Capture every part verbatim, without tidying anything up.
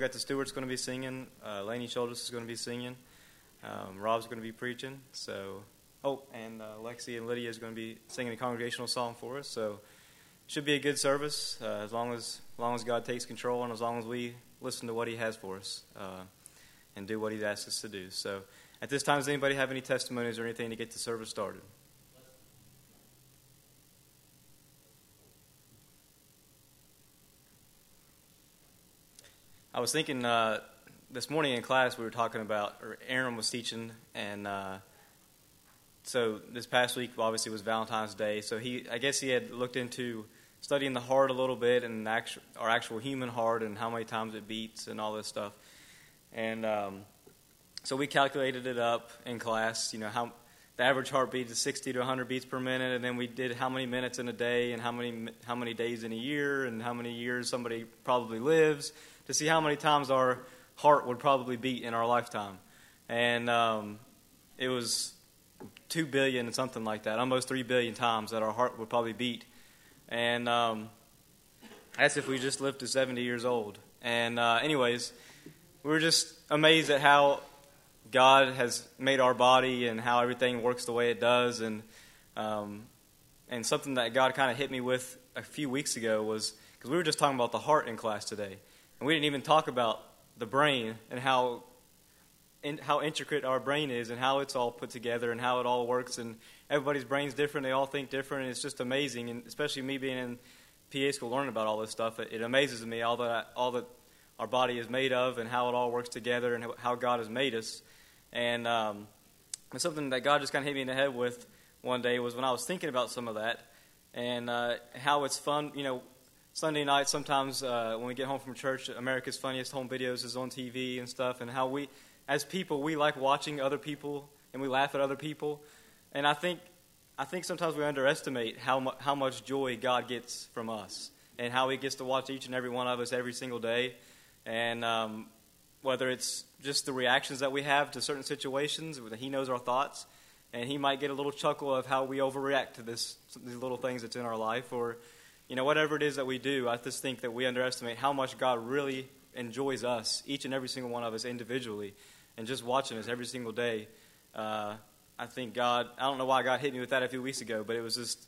got the stewards going to be singing. Uh, Laney Shoulders is going to be singing. Um, Rob's going to be preaching. So, oh, and uh, Lexi and Lydia is going to be singing a congregational song for us. So, it should be a good service uh, as long as, as long as God takes control and as long as we listen to what He has for us uh, and do what He's asked us to do. So, at this time, does anybody have any testimonies or anything to get the service started? I was thinking uh, this morning in class we were talking about, or Aaron was teaching, and uh, so this past week obviously was Valentine's Day. So he, I guess he had looked into studying the heart a little bit and actual, our actual human heart and how many times it beats and all this stuff. And um, so we calculated it up in class. You know how the average heartbeat is sixty to one hundred beats per minute, and then we did how many minutes in a day and how many how many days in a year and how many years somebody probably lives, to see how many times our heart would probably beat in our lifetime. And um, it was two billion and something like that, almost three billion times that our heart would probably beat. And um, that's if we just lived to seventy years old. And uh, anyways, we were just amazed at how God has made our body and how everything works the way it does. And um, and something that God kind of hit me with a few weeks ago was, because we were just talking about the heart in class today. And we didn't even talk about the brain and how in, how intricate our brain is and how it's all put together and how it all works. And everybody's brain's different. They all think different. And it's just amazing. And especially me being in P A school learning about all this stuff, it, it amazes me all that, all that our body is made of and how it all works together and how God has made us. And um, something that God just kind of hit me in the head with one day was when I was thinking about some of that and uh, how it's fun, you know, Sunday night, sometimes uh, when we get home from church, America's Funniest Home Videos is on T V and stuff, and how we, as people, we like watching other people, and we laugh at other people. And I think I think sometimes we underestimate how, mu- how much joy God gets from us, and how He gets to watch each and every one of us every single day. And um, whether it's just the reactions that we have to certain situations, He knows our thoughts, and He might get a little chuckle of how we overreact to this these little things that's in our life, or you know, whatever it is that we do. I just think that we underestimate how much God really enjoys us, each and every single one of us individually, and just watching us every single day. Uh, I think God, I don't know why God hit me with that a few weeks ago, but it was just,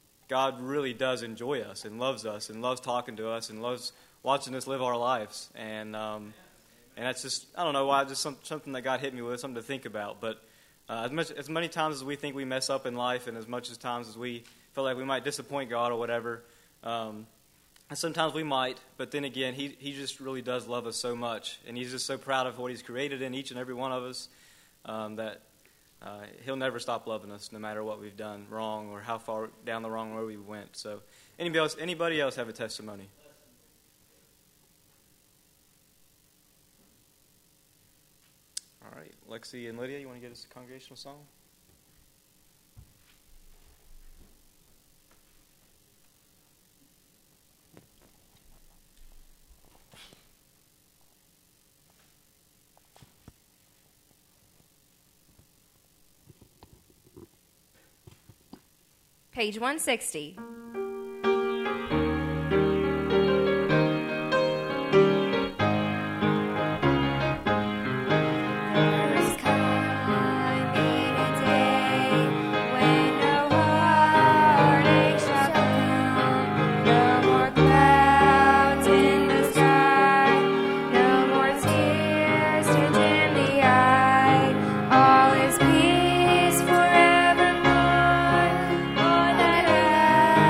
God really does enjoy us and loves us and loves talking to us and loves watching us live our lives. And um, and that's just, I don't know why, just some, something that God hit me with, something to think about. But uh, as much as many times as we think we mess up in life, and as much as times as we feel like we might disappoint God or whatever, Um, and sometimes we might, but then again, he, he just really does love us so much, and He's just so proud of what He's created in each and every one of us um, that uh, He'll never stop loving us no matter what we've done wrong or how far down the wrong road we went. So anybody else, anybody else have a testimony? All right, Lexi and Lydia, you want to get us a congregational song? Page one sixty. All is peace forevermore, for that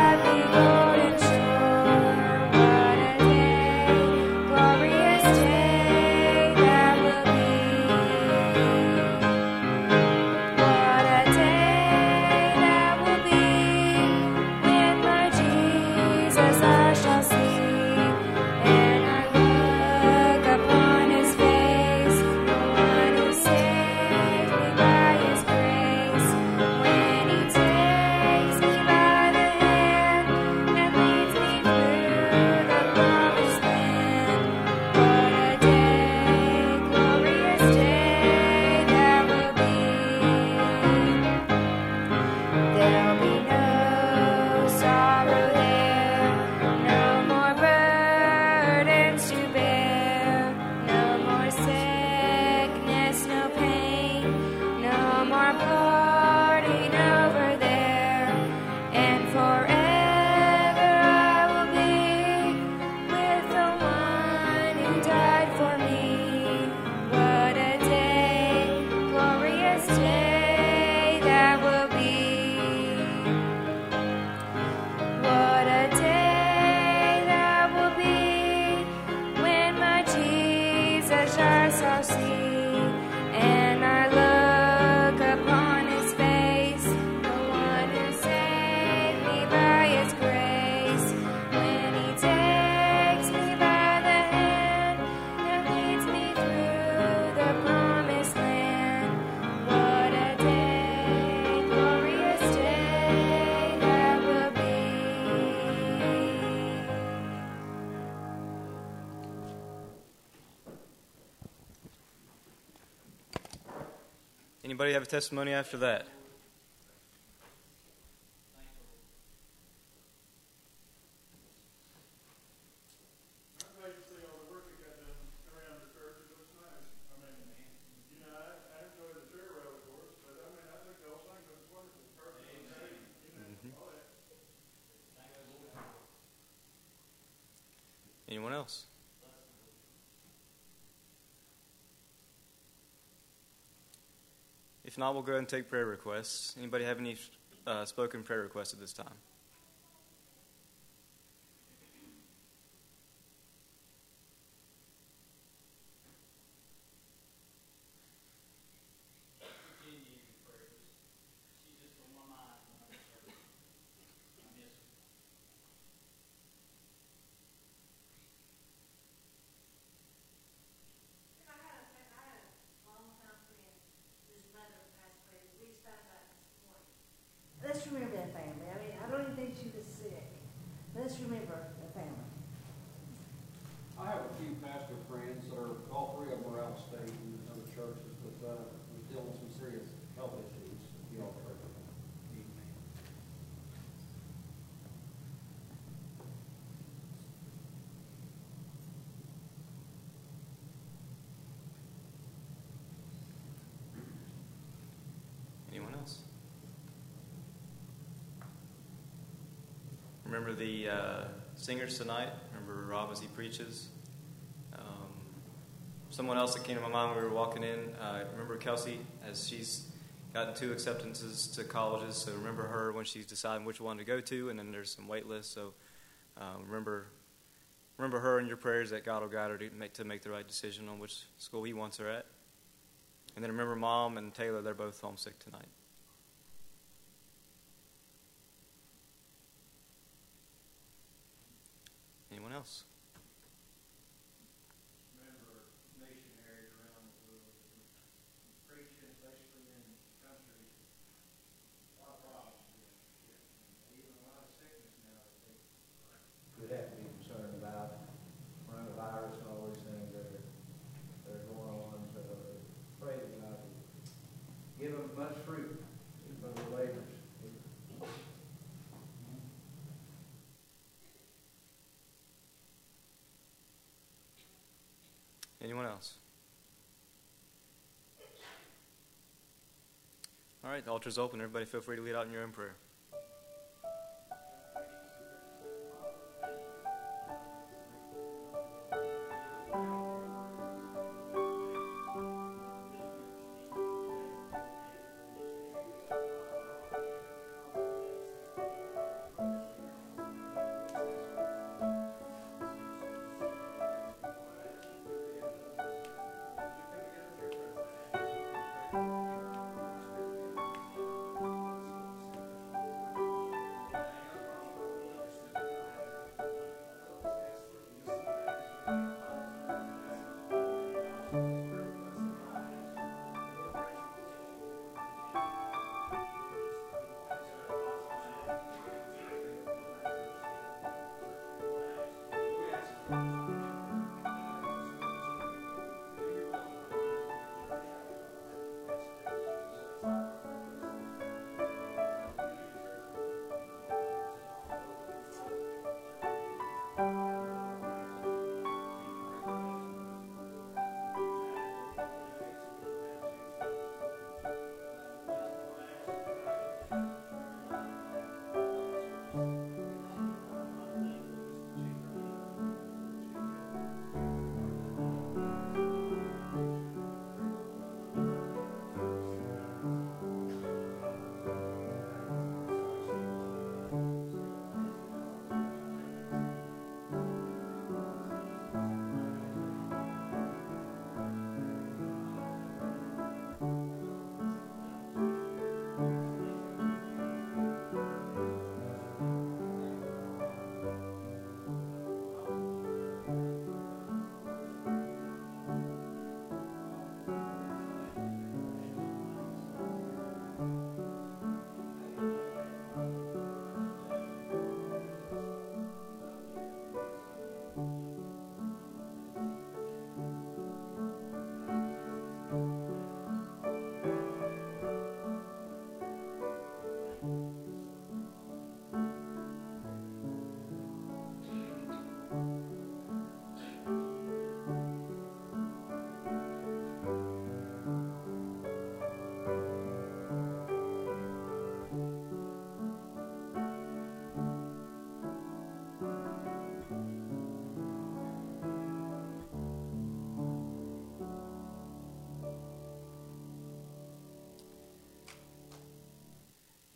I'll see, and I look upon his face, the one who saved me by his grace. When he takes me by the hand and leads me through the promised land, what a day, glorious day that will be. Anybody have a testimony after that? I'm glad to see all the work that got done around the church. It looks nice. I mean, you know, I, I enjoy the chair rail, of course, but I mean, I think the whole thing looks wonderful. Perfect. You know, all that. Anyone else? If not, we'll go ahead and take prayer requests. Anybody have any uh, spoken prayer requests at this time? Let's remember that family. I mean, I don't even think she was sick. Let's remember the family. I have a few pastor friends that are, all three of them are out of state in other churches, but uh, we're dealing with some serious health issues. You all pray for them. Anyone else? Remember the uh, singers tonight? Remember Rob as he preaches? Um, someone else that came to my mind when we were walking in, uh, remember Kelsey as she's gotten two acceptances to colleges, so remember her when she's deciding which one to go to, and then there's some wait lists, so um, remember remember her in your prayers that God will guide her to make, to make the right decision on which school he wants her at. And then remember Mom and Taylor, they're both homesick tonight. Anyone else? Remember missionaries around the world preaching, especially in countries, a lot of problems, even a lot of sickness now that they could have to be concerned about, coronavirus and all these things that are, that are going on. So pray that God will give them much fruit from the labors. Anyone else? All right, the altar's open. Everybody feel free to lead out in your own prayer.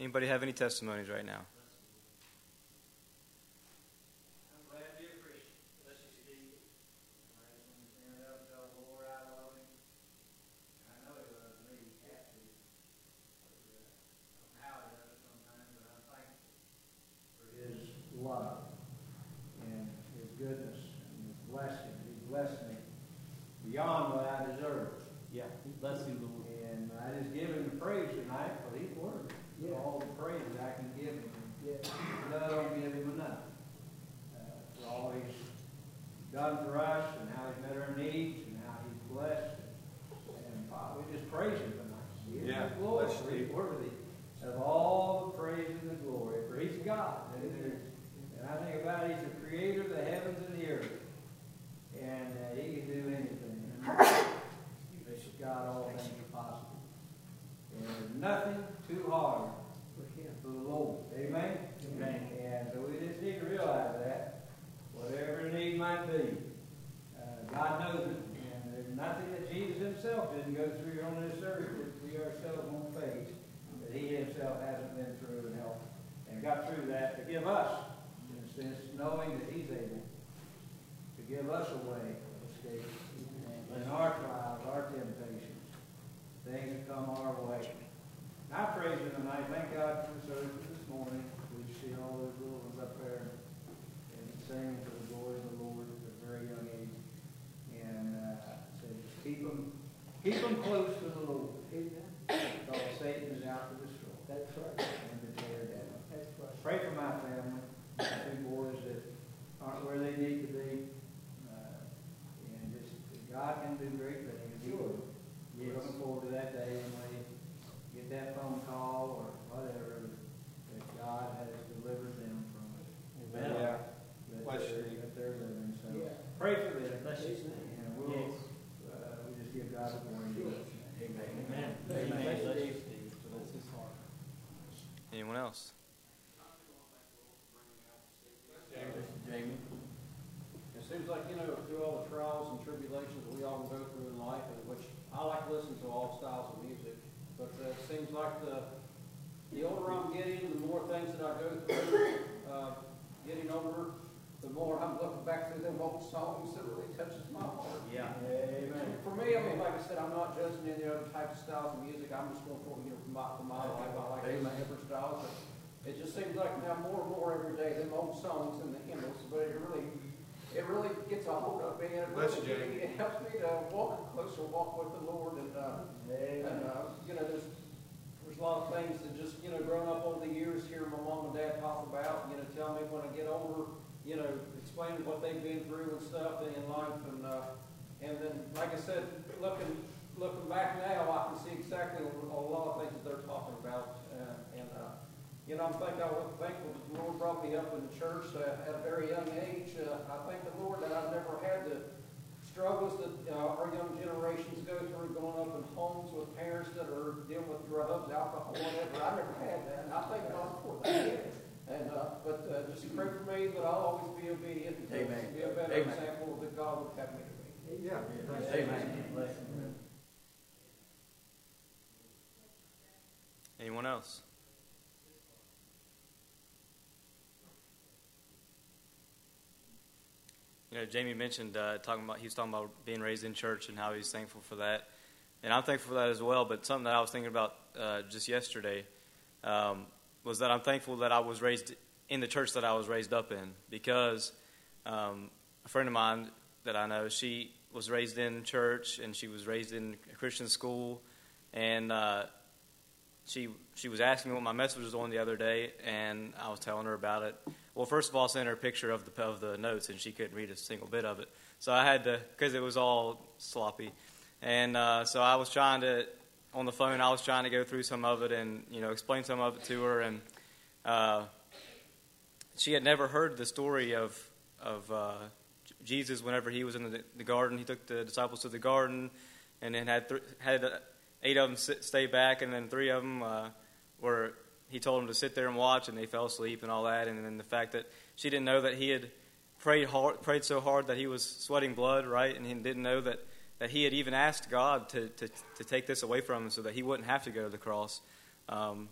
Anybody have any testimonies right now? I'm glad to be a Christian. Bless you, Steve. I just want to stand up and tell the Lord I love him. I know he loves me. He has to. But, uh, I don't know how he does it sometimes, but I'm thankful for his love and his goodness and his blessing. He blessed me beyond what I deserve. Yeah, bless you, Lord. And I just give him the praise tonight for these words. Yeah. All the praise I can give him. Yeah. I don't give him enough. Uh, for all he's done for us and how he's met our needs and how he's blessed. And uh, we just praise him tonight. He is Yeah. the glory. Bless you. He's worthy of all the praise and the glory. For he's God. And, and I think about it, he's the creator of the heavens and the earth. And uh, he can do anything. It's God, all things are possible. And there's nothing too hard for him, for the Lord. Amen? Amen. And so we just need to realize that, whatever the need might be, uh, God knows it. And there's nothing that Jesus himself didn't go through on this earth that we ourselves won't face, that he himself hasn't been through and helped and got through that to give us, in a sense, knowing that he's able to give us a way of escape in our trials, our temptations, things that come our way. I praise him tonight. Thank God for the service this morning. We see all those little ones up there and singing to the glory of the Lord at a very young age. And uh, so just keep them, keep them close to the Lord. Because Satan is out to destroy. That's right. And to tear down. That's right. Pray for my family. Two boys that aren't where they need to be. And just God can do great things. Sure. We're looking forward to that day when we get that phone call or whatever that God has delivered them from it. Amen. Yeah. That, Bless they're, you. that they're living. So Yeah. pray for them. Bless you. And we'll Yes. uh, we just give God the glory. Amen. Amen. Amen. Amen. Bless you, Steve. Bless his heart. Anyone else? Jamie. It seems like, you know, through all the trials and tribulations that we all go through in life, and which I like to listen to all styles of music, but uh, it seems like the the older I'm getting, the more things that I go through, uh, getting older, the more I'm looking back through them old songs that really touches my heart. Yeah. Amen. For me, I mean, like I said, I'm not judging any other types of styles of music. I'm just going for, you know, for my, for my life. I like those different styles. But it just seems like now more and more every day, them old songs and the hymnals, but it really, it really gets a hold of me, and it, Bless really, you, Jamie. it helps me to walk a closer walk with the Lord. And, uh, and uh, you know, there's there's a lot of things that just, you know, growing up over the years, hearing my mom and dad talk about, you know, tell me when I get older, you know, explaining what they've been through and stuff in life, and uh, and then, like I said, looking looking back now, I can see exactly a lot of things that they're talking about, uh, and. Uh, You know, I'm thankful, I'm thankful that the Lord brought me up in the church uh, at a very young age. Uh, I thank the Lord that I've never had the struggles that uh, our young generations go through, growing up in homes with parents that are dealing with drugs, alcohol, whatever. I never had that, and I thank God for that. And uh, but uh, just pray for me that I'll always be obedient and Amen. be a better Amen. example that God would have me to be. Yeah. Amen. Bless you. Anyone else? You know, Jamie mentioned uh, talking about he was talking about being raised in church and how he's thankful for that, and I'm thankful for that as well. But something that I was thinking about uh, just yesterday um, was that I'm thankful that I was raised in the church that I was raised up in, because um, a friend of mine that I know, she was raised in church and she was raised in a Christian school, and uh, she she was asking me what my message was on the other day, and I was telling her about it. Well, first of all, I sent her a picture of the of the notes, and she couldn't read a single bit of it. So I had to, because it was all sloppy. And uh, so I was trying to, on the phone, I was trying to go through some of it and, you know, explain some of it to her. And uh, she had never heard the story of of uh, Jesus whenever he was in the, the garden. He took the disciples to the garden, and then had th- had eight of them sit, stay back, and then three of them uh, were... He told them to sit there and watch, and they fell asleep and all that. And then the fact that she didn't know that he had prayed hard, prayed so hard that he was sweating blood, right? And he didn't know that, that he had even asked God to, to, to take this away from him so that he wouldn't have to go to the cross. Um,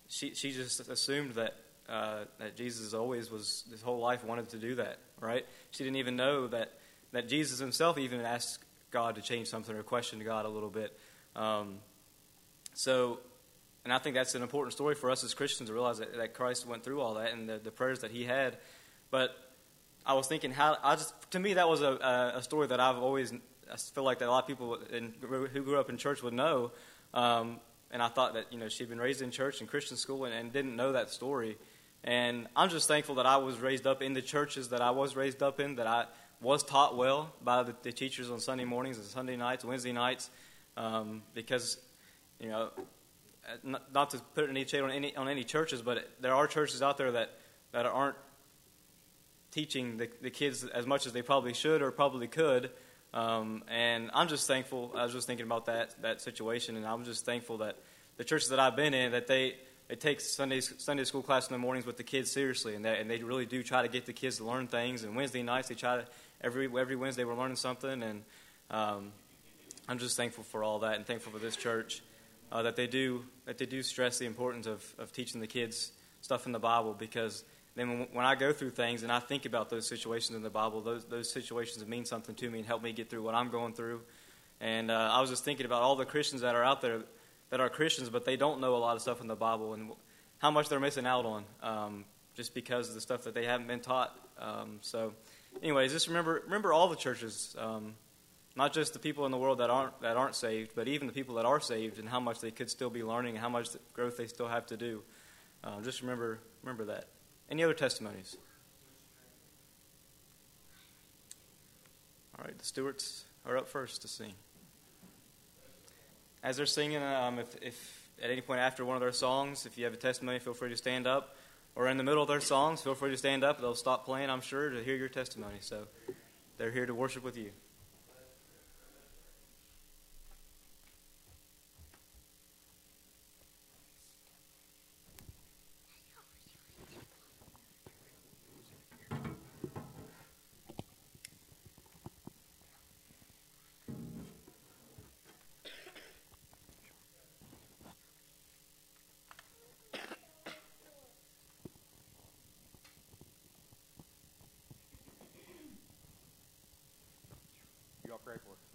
she she just assumed that uh, that Jesus always was his whole life wanted to do that, right? She didn't even know that that Jesus himself even asked God to change something or questioned God a little bit. Um, so, and I think that's an important story for us as Christians to realize that, that Christ went through all that and the, the prayers that he had. But I was thinking how I just to me that was a, a story that I've always I feel like that a lot of people in, who grew up in church would know. Um, and I thought that, you know, she'd been raised in church and Christian school and, and didn't know that story. And I'm just thankful that I was raised up in the churches that I was raised up in, that I was taught well by the, the teachers on Sunday mornings and Sunday nights, Wednesday nights, um, because, you know, not, not to put any shade on any on any churches, but there are churches out there that, that aren't teaching the, the kids as much as they probably should or probably could. Um, and I'm just thankful. I was just thinking about that that situation, and I'm just thankful that the churches that I've been in, that they, they take Sunday Sunday school class in the mornings with the kids seriously, and that, and they really do try to get the kids to learn things. And Wednesday nights, they try to every every Wednesday we're learning something, and um, I'm just thankful for all that, and thankful for this church uh, that they do that they do stress the importance of, of teaching the kids stuff in the Bible, because then when I go through things and I think about those situations in the Bible, those those situations mean something to me and help me get through what I'm going through. And uh, I was just thinking about all the Christians that are out there that are Christians, but they don't know a lot of stuff in the Bible and how much they're missing out on um, just because of the stuff that they haven't been taught. Um, so anyways, just remember remember all the churches, um, not just the people in the world that aren't that aren't saved, but even the people that are saved, and how much they could still be learning and how much growth they still have to do. Uh, just remember remember that. Any other testimonies? All right, the Stewarts are up first to sing. As they're singing, um, if, if at any point after one of their songs, if you have a testimony, feel free to stand up. Or in the middle of their songs, feel free to stand up. They'll stop playing, I'm sure, to hear your testimony. So they're here to worship with you. You all pray for us.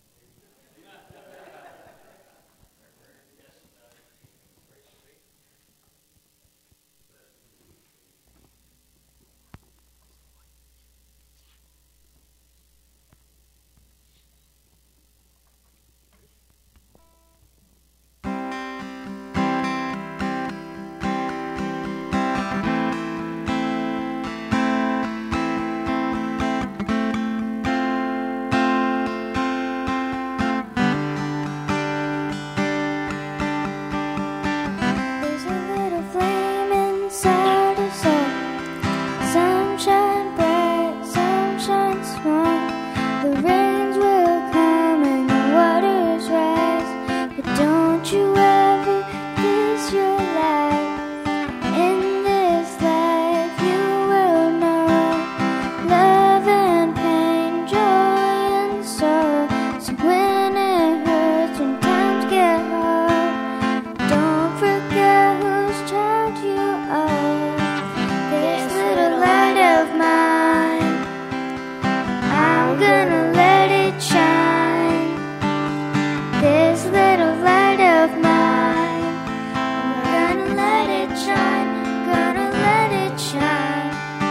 There's a little flame inside us all. Some shine bright, some shine small. The rains will come and the waters rise, but don't you ever lose your light. In this life you will know love and pain, joy and sorrow. So when it hurts, when times get hard, don't forget whose child you are. This little light of mine, I'm gonna let it shine. This little light of mine, I'm gonna let it shine, gonna let it shine.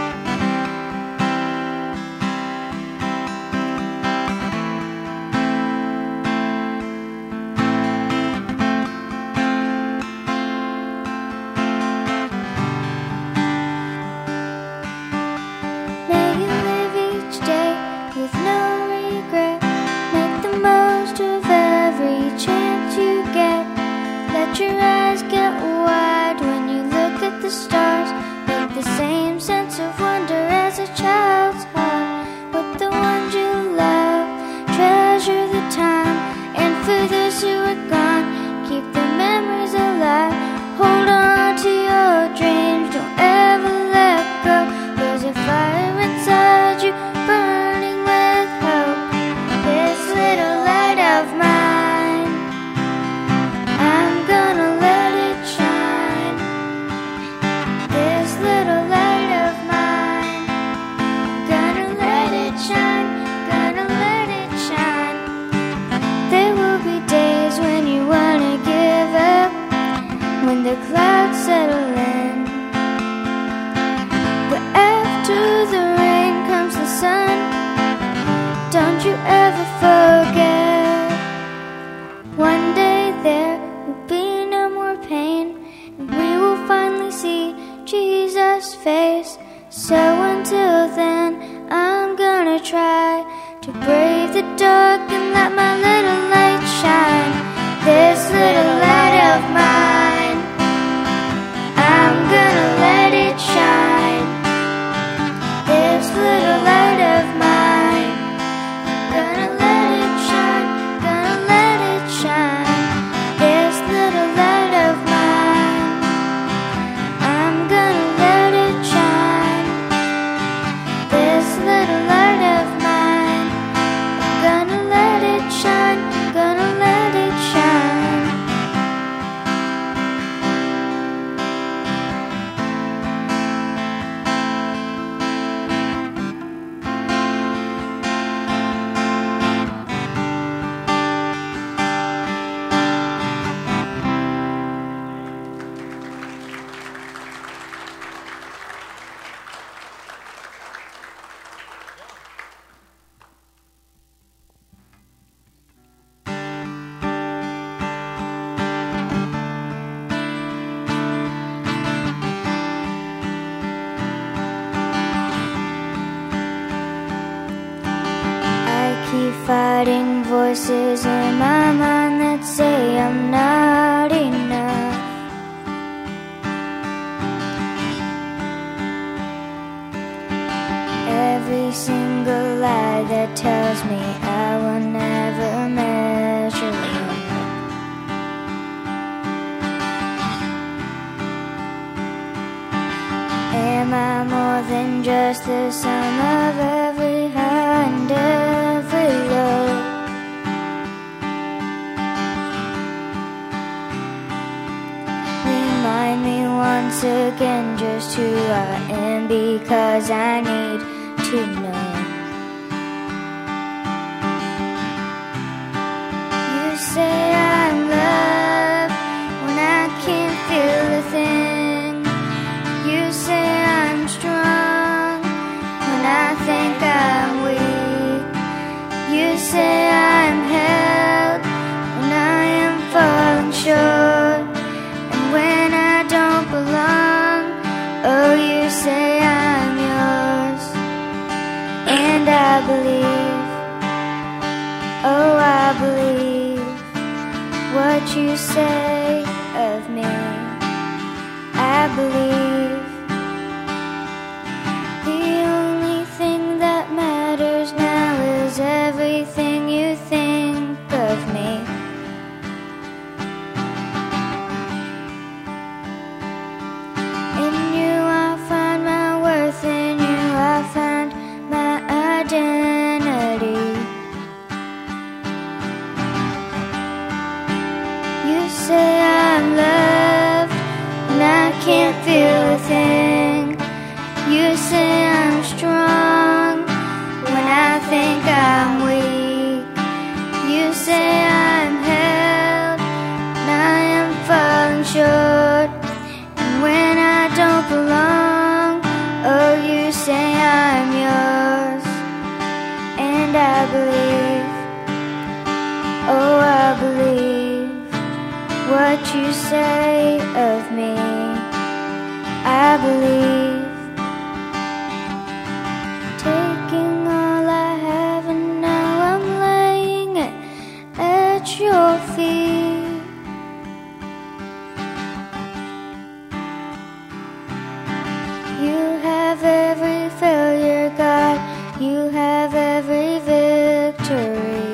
May you live each day with no regret. Make the most of every chance you get. Let your eyes get wide when you look at the stars. With the same sense of wonder as a child's heart. With the ones you love, treasure the time. And for those who are gone, keep the memories alive. Hold on to your dreams, don't ever let go. There's a fire inside you, burning with hope. This little light of mine, I'm gonna let it shine. when the clouds settle in. But after the rain comes the sun. Don't you ever forget. One day there will be no more pain, and we will finally see Jesus' face. So until then, I'm gonna try to brave the dark and let my little light shine. This little light of mine, I'm gonna let it shine. This little light of mine, gonna let it shine, gonna let it shine. This little light of mine, I'm gonna let it shine. This little light of mine, I'm gonna let it shine, gonna let it shine. I keep fighting voices in my mind that say I'm not enough. Every single lie that tells me I will never measure up. Am I more than just the sum of every high and every low? Remind me once again just who I am, because I need to know. You say I'm loved when I can't feel a thing. You say I'm strong when I think I'm weak. You say I'm held when I am falling short, and when I don't belong, oh, you say I'm yours. And I believe, oh, I believe what you say of me. I believe the only thing that matters now is everything you think of me. In you I find my worth, in you I find my identity. You say I'm loved and I can't feel a thing. You say I'm strong when I think I'm weak. You say I'm held and I am falling short, and when I don't belong, oh, you say I'm yours. And I believe, oh, I believe what you say of me. I believe, taking all I have and now I'm laying it at your feet. You have every failure, God. You have every victory.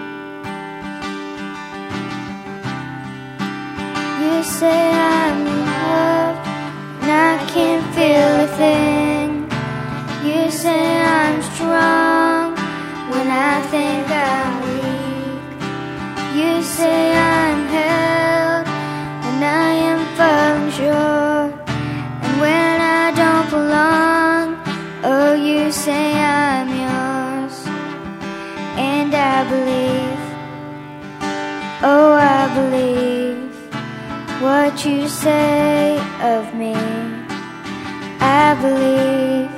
You say I'm loved and I can't feel a thing. You say I'm strong when I think I'm weak. You say I'm held and I am falling short, and when I don't belong, oh, you say I'm yours. And I believe, oh, I believe what you say of me. I believe.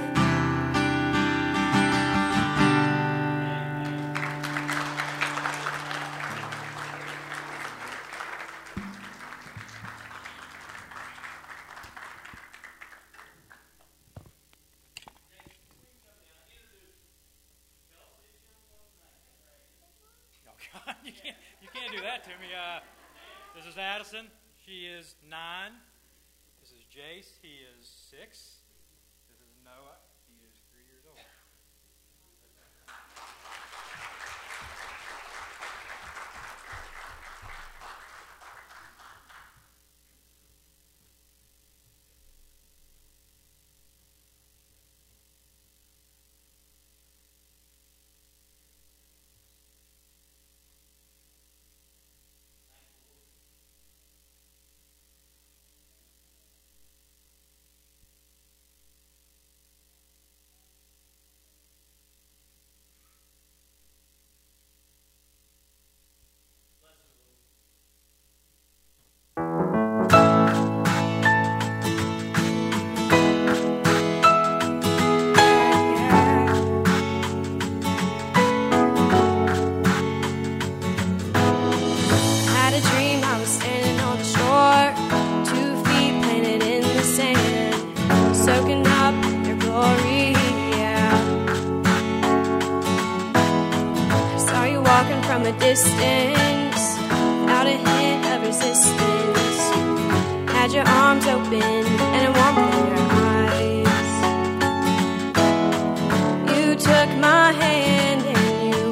you can't you can't do that to me. Uh, this is Addison. She is nine. This is Jace. He is six. This is Noah. He is three years old. Distance, without a hint of resistance, had your arms open and a warmth in your eyes. You took my hand and you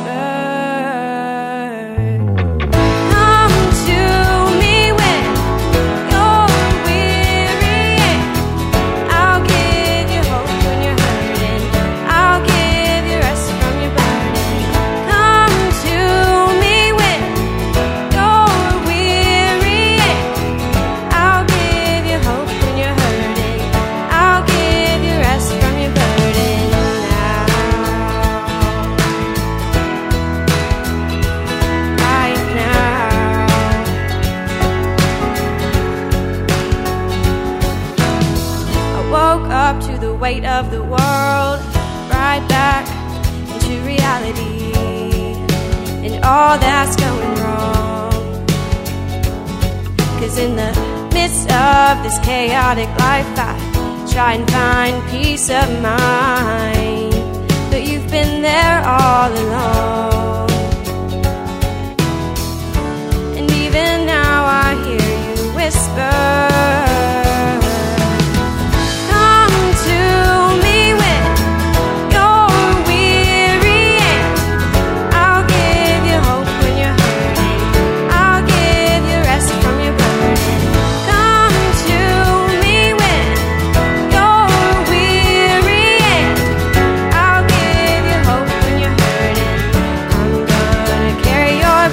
whispered, come to me when you're weary, and I'll give you hope when you're hurting, I'll give you rest from your burden. Come to me when you're weary, I'll give you hope when you're hurting, I'll give you rest from your burden now, right now. I woke up to the weight of the world, right back into reality, and all that's going wrong. 'Cause in the midst of this chaotic life, I try and find peace of mind, but you've been there all along. And even now I hear you whisper, come to me when you're weary, and I'll give you hope when you're hurting, I'll give you rest from your burden. Come to me when you're weary, and I'll give you hope when you're hurting. I'm gonna carry your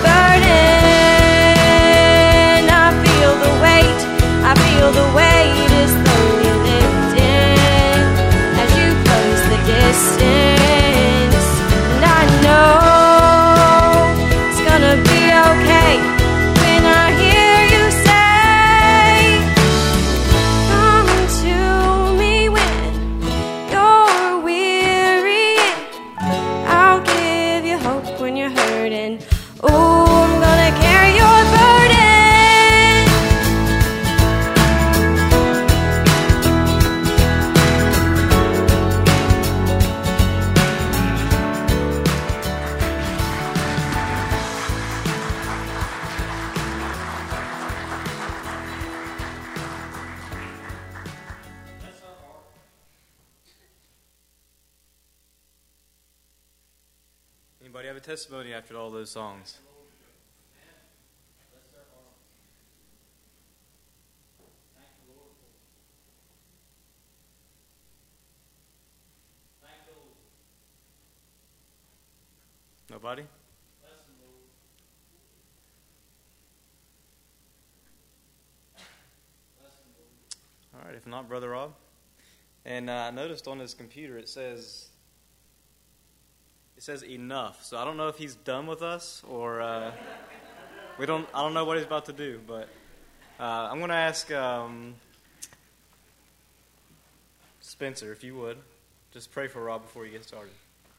burden. I feel the weight, I feel the weight is slowly lifting as you close the distance. And I know it's gonna be okay when I hear you say, come to me when you're weary, and I'll give you hope when you're hurting. Oh, I'm gonna carry your burden. Anybody have a testimony after all those songs? Nobody? All right, if not, Brother Rob. And uh, I noticed on his computer it says it says enough. So I don't know if he's done with us or uh, we don't. I don't know what he's about to do, but Uh, I'm going to ask um, Spencer, if you would, just pray for Rob before you get started.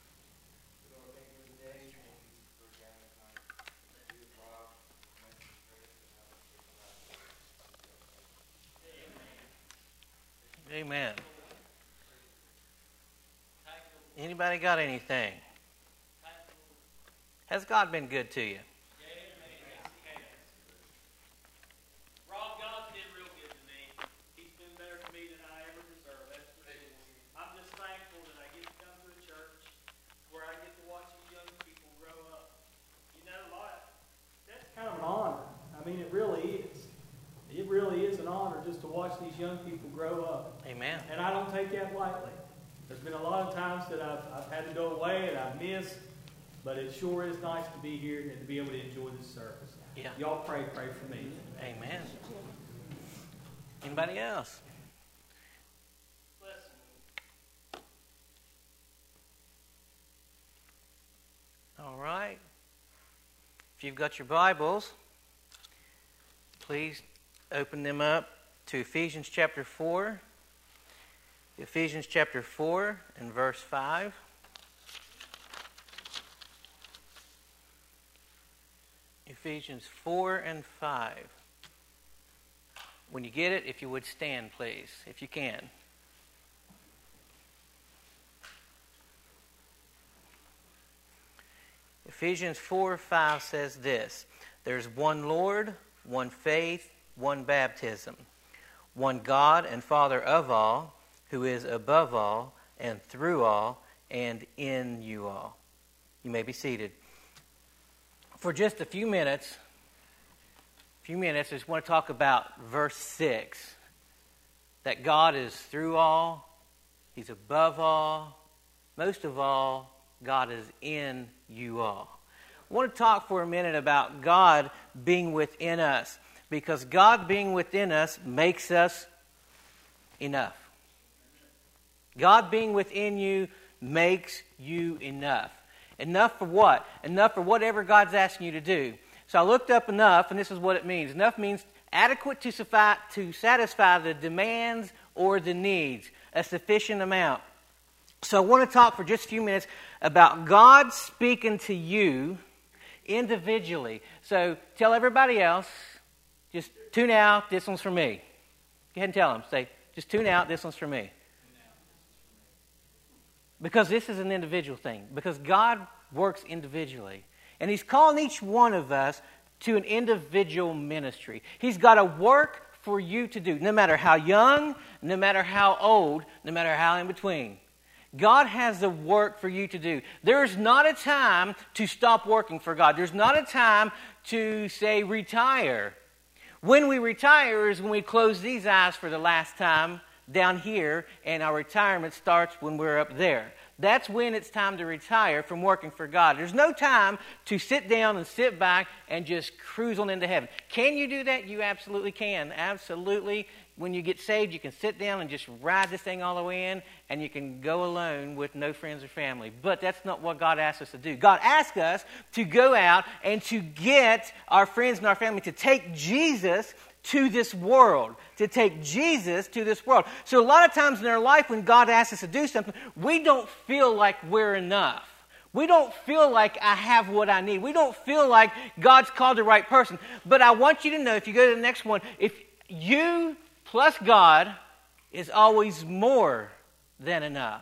Amen. Anybody got anything? Has God been good to you? Rob, God's been real good to me. He's been better to me than I ever deserved. That's for sure. I'm just thankful that I get to come to a church where I get to watch these young people grow up. You know, a lot. That's Kind of an honor. I mean, it really is. It really is an honor just to watch these young people grow up. Amen. And I don't take that lightly. There's been a lot of times that I've, I've had to go away and I've missed, but it sure is nice to be here and to be able to enjoy this service. Yeah. Y'all pray, pray for me. Amen. Anybody else? All right. If you've got your Bibles, please open them up to Ephesians chapter four. Ephesians chapter four and verse five. Ephesians four and five. When you get it, if you would stand, please, if you can. Ephesians four five says this: there's one Lord, one faith, one baptism, one God and Father of all, who is above all, and through all, and in you all. You may be seated. For just a few minutes, a few minutes, I just want to talk about verse six. That God is through all, He's above all, most of all, God is in you all. I want to talk for a minute about God being within us, because God being within us makes us enough. God being within you makes you enough. Enough for what? Enough for whatever God's asking you to do. So I looked up enough, and this is what it means. Enough means adequate to, suffi- to satisfy the demands or the needs, a sufficient amount. So I want to talk for just a few minutes about God speaking to you individually. So tell everybody else, just tune out, this one's for me. Go ahead and tell them. Say, just tune out, this one's for me. Because this is an individual thing. Because God works individually. And He's calling each one of us to an individual ministry. He's got a work for you to do. No matter how young, no matter how old, no matter how in between. God has a work for you to do. There's not a time to stop working for God. There's not a time to, say, retire. When we retire is when we close these eyes for the last time down here, and our retirement starts when we're up there. That's when it's time to retire from working for God. There's no time to sit down and sit back and just cruise on into heaven. Can you do that? You absolutely can. Absolutely. When you get saved, you can sit down and just ride this thing all the way in, and you can go alone with no friends or family. But that's not what God asks us to do. God asks us to go out and to get our friends and our family to take Jesus to this world, to take Jesus to this world. So a lot of times in our life when God asks us to do something, we don't feel like we're enough. We don't feel like I have what I need. We don't feel like God's called the right person. But I want you to know, if you go to the next one, if you plus God is always more than enough.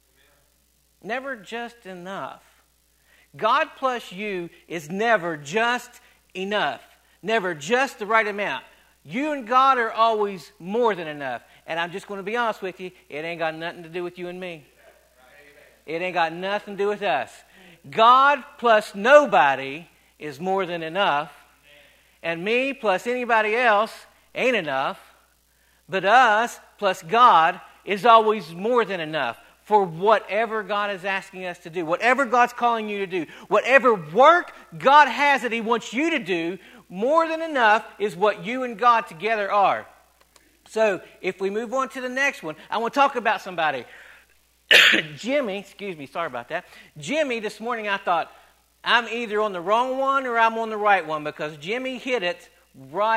Never just enough. God plus you is never just enough. Never just the right amount. You and God are always more than enough. And I'm just going to be honest with you, it ain't got nothing to do with you and me. It ain't got nothing to do with us. God plus nobody is more than enough. And me plus anybody else ain't enough. But us plus God is always more than enough for whatever God is asking us to do. Whatever God's calling you to do. Whatever work God has that He wants you to do, more than enough is what you and God together are. So, if we move on to the next one, I want to talk about somebody. Jimmy, excuse me, sorry about that. Jimmy, this morning I thought, I'm either on the wrong one or I'm on the right one, because Jimmy hit it right,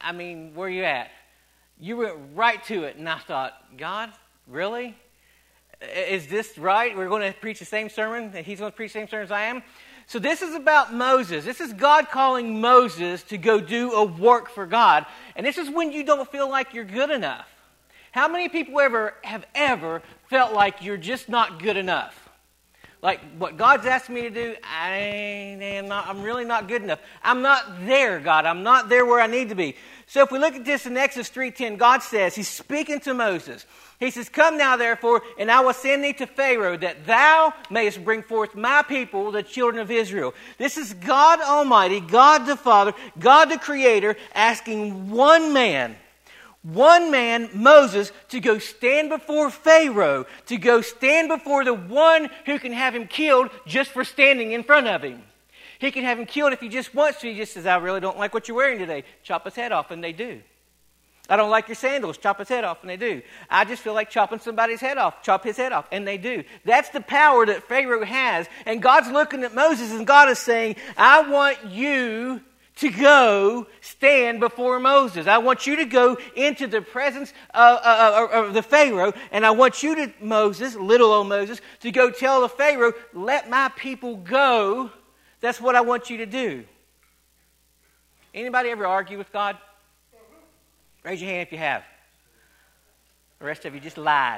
I mean, where you at? You went right to it, and I thought, God, really? Is this right? We're going to preach the same sermon, and he's going to preach the same sermon as I am? So this is about Moses. This is God calling Moses to go do a work for God. And this is when you don't feel like you're good enough. How many people ever have ever felt like you're just not good enough? Like, what God's asked me to do, I am not, I'm really not good enough. I'm not there, God. I'm not there where I need to be. So if we look at this in Exodus three ten, God says, he's speaking to Moses. He says, come now, therefore, and I will send thee to Pharaoh, that thou mayest bring forth my people, the children of Israel. This is God Almighty, God the Father, God the Creator, asking one man, One man, Moses, to go stand before Pharaoh, to go stand before the one who can have him killed just for standing in front of him. He can have him killed if he just wants to. He just says, I really don't like what you're wearing today. Chop his head off, and they do. I don't like your sandals. Chop his head off, and they do. I just feel like chopping somebody's head off. Chop his head off, and they do. That's the power that Pharaoh has. And God's looking at Moses, and God is saying, I want you to go stand before Moses. I want you to go into the presence of, of, of the Pharaoh, and I want you to, Moses, little old Moses, to go tell the Pharaoh, let my people go. That's what I want you to do. Anybody ever argue with God? Raise your hand if you have. The rest of you just lied.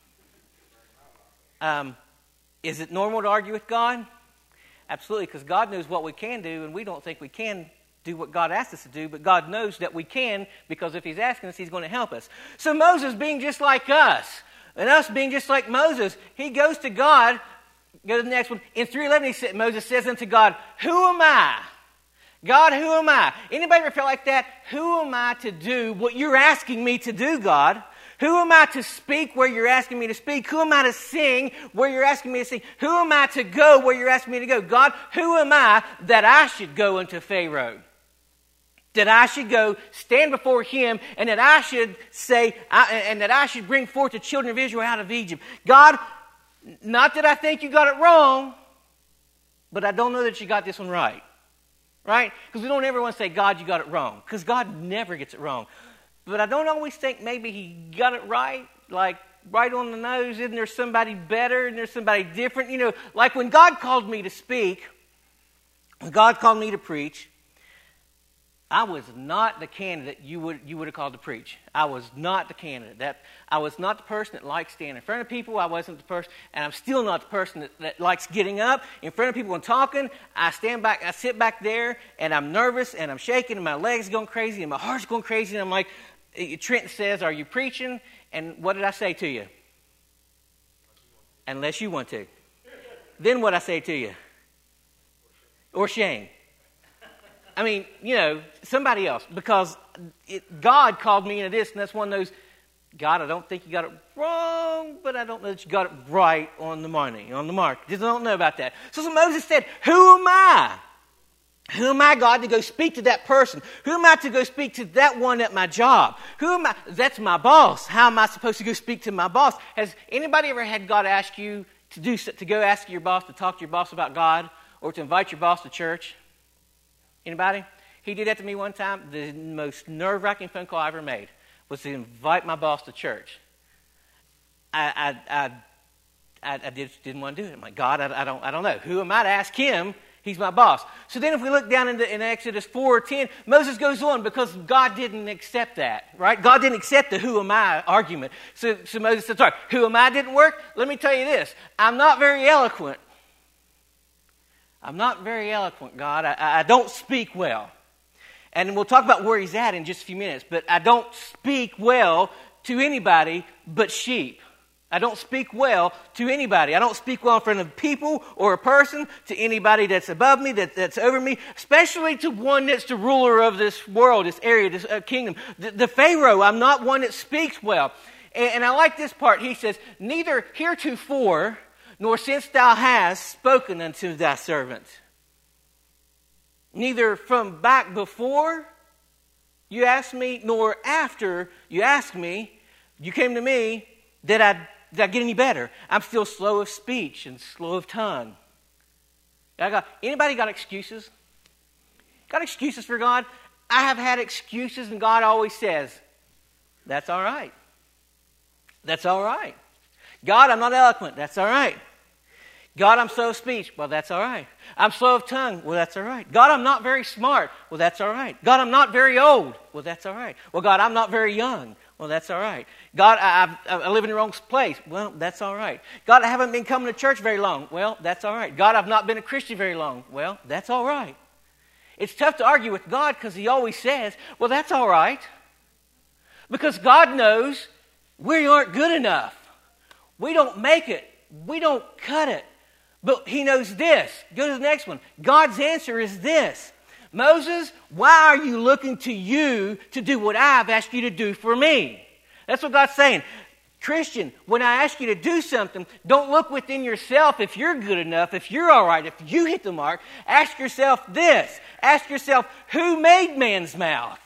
Um, is it normal to argue with God? Absolutely, because God knows what we can do, and we don't think we can do what God asked us to do, but God knows that we can, because if he's asking us, he's going to help us. So Moses being just like us, and us being just like Moses, he goes to God. Go to the next one. In three eleven, he said, Moses says unto God, who am I? God, who am I? Anybody ever feel like that? Who am I to do what you're asking me to do, God? Who am I to speak where you're asking me to speak? Who am I to sing where you're asking me to sing? Who am I to go where you're asking me to go? God, who am I that I should go unto Pharaoh? That I should go stand before him, and that I should say, I, and that I should bring forth the children of Israel out of Egypt. God, not that I think you got it wrong, but I don't know that you got this one right. Right? Because we don't ever want to say, God, you got it wrong. Because God never gets it wrong. But I don't always think maybe he got it right, like right on the nose. Isn't there somebody better? Isn't there somebody different? You know, like when God called me to speak, when God called me to preach, I was not the candidate you would you would have called to preach. I was not the candidate. That I was not the person that likes standing in front of people. I wasn't the person, and I'm still not the person that, that likes getting up in front of people and talking. I stand back, I sit back there, and I'm nervous, and I'm shaking, and my legs going crazy, and my heart's going crazy, and I'm like, Trent says, are you preaching? And what did I say to you? Unless you want to. Then what I say to you? Or Shane. I mean, you know, somebody else. Because it, God called me into this, and that's one of those, God, I don't think you got it wrong, but I don't know that you got it right on the money, on the mark. Just don't know about that. So, so Moses said, who am I? Who am I, God, to go speak to that person? Who am I to go speak to that one at my job? Who am I? That's my boss. How am I supposed to go speak to my boss? Has anybody ever had God ask you to do to go ask your boss, to talk to your boss about God, or to invite your boss to church? Anybody? He did that to me one time. The most nerve-wracking phone call I ever made was to invite my boss to church. I I I, I, I did, didn't want to do it. I'm like, God, I, I don't I don't know. Who am I to ask him? He's my boss. So then if we look down into in Exodus four or ten, Moses goes on because God didn't accept that, right? God didn't accept the who am I argument. So, so Moses said, sorry, who am I didn't work? Let me tell you this. I'm not very eloquent. I'm not very eloquent, God. I, I don't speak well. And we'll talk about where he's at in just a few minutes. But I don't speak well to anybody but sheep. I don't speak well to anybody. I don't speak well in front of people or a person, to anybody that's above me, that, that's over me, especially to one that's the ruler of this world, this area, this uh, kingdom. The, the Pharaoh, I'm not one that speaks well. And, and I like this part. He says, neither heretofore nor since thou hast spoken unto thy servant. Neither from back before you asked me, nor after you asked me, you came to me, did I Did I get any better? I'm still slow of speech and slow of tongue. I got, anybody got excuses? Got excuses for God? I have had excuses, and God always says, that's all right. That's all right. God, I'm not eloquent. That's all right. God, I'm slow of speech. Well, that's all right. I'm slow of tongue. Well, that's all right. God, I'm not very smart. Well, that's all right. God, I'm not very old. Well, that's all right. Well, God, I'm not very young. Well, that's all right. God, I, I, I live in the wrong place. Well, that's all right. God, I haven't been coming to church very long. Well, that's all right. God, I've not been a Christian very long. Well, that's all right. It's tough to argue with God because he always says, well, that's all right. Because God knows we aren't good enough. We don't make it. We don't cut it. But he knows this. Go to the next one. God's answer is this. Moses, why are you looking to you to do what I've asked you to do for me? That's what God's saying. Christian, when I ask you to do something, don't look within yourself if you're good enough, if you're all right, if you hit the mark. Ask yourself this. Ask yourself, who made man's mouth?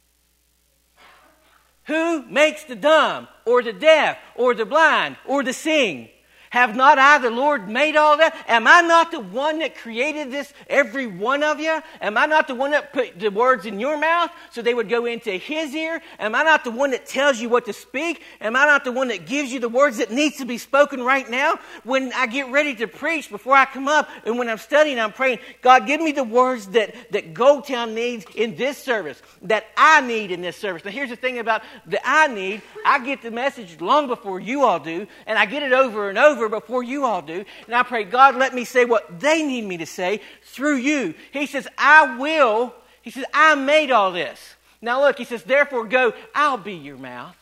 Who makes the dumb or the deaf or the blind or the sing? Have not I, the Lord, made all that? Am I not the one that created this, every one of you? Am I not the one that put the words in your mouth so they would go into his ear? Am I not the one that tells you what to speak? Am I not the one that gives you the words that needs to be spoken right now? When I get ready to preach, before I come up, and when I'm studying, I'm praying, God, give me the words that, that Goldtown needs in this service, that I need in this service. Now, here's the thing about the I need. I get the message long before you all do, and I get it over and over before you all do. And I pray, God, let me say what they need me to say through you. He says, I will. He says, I made all this. Now look, he says, therefore go, I'll be your mouth.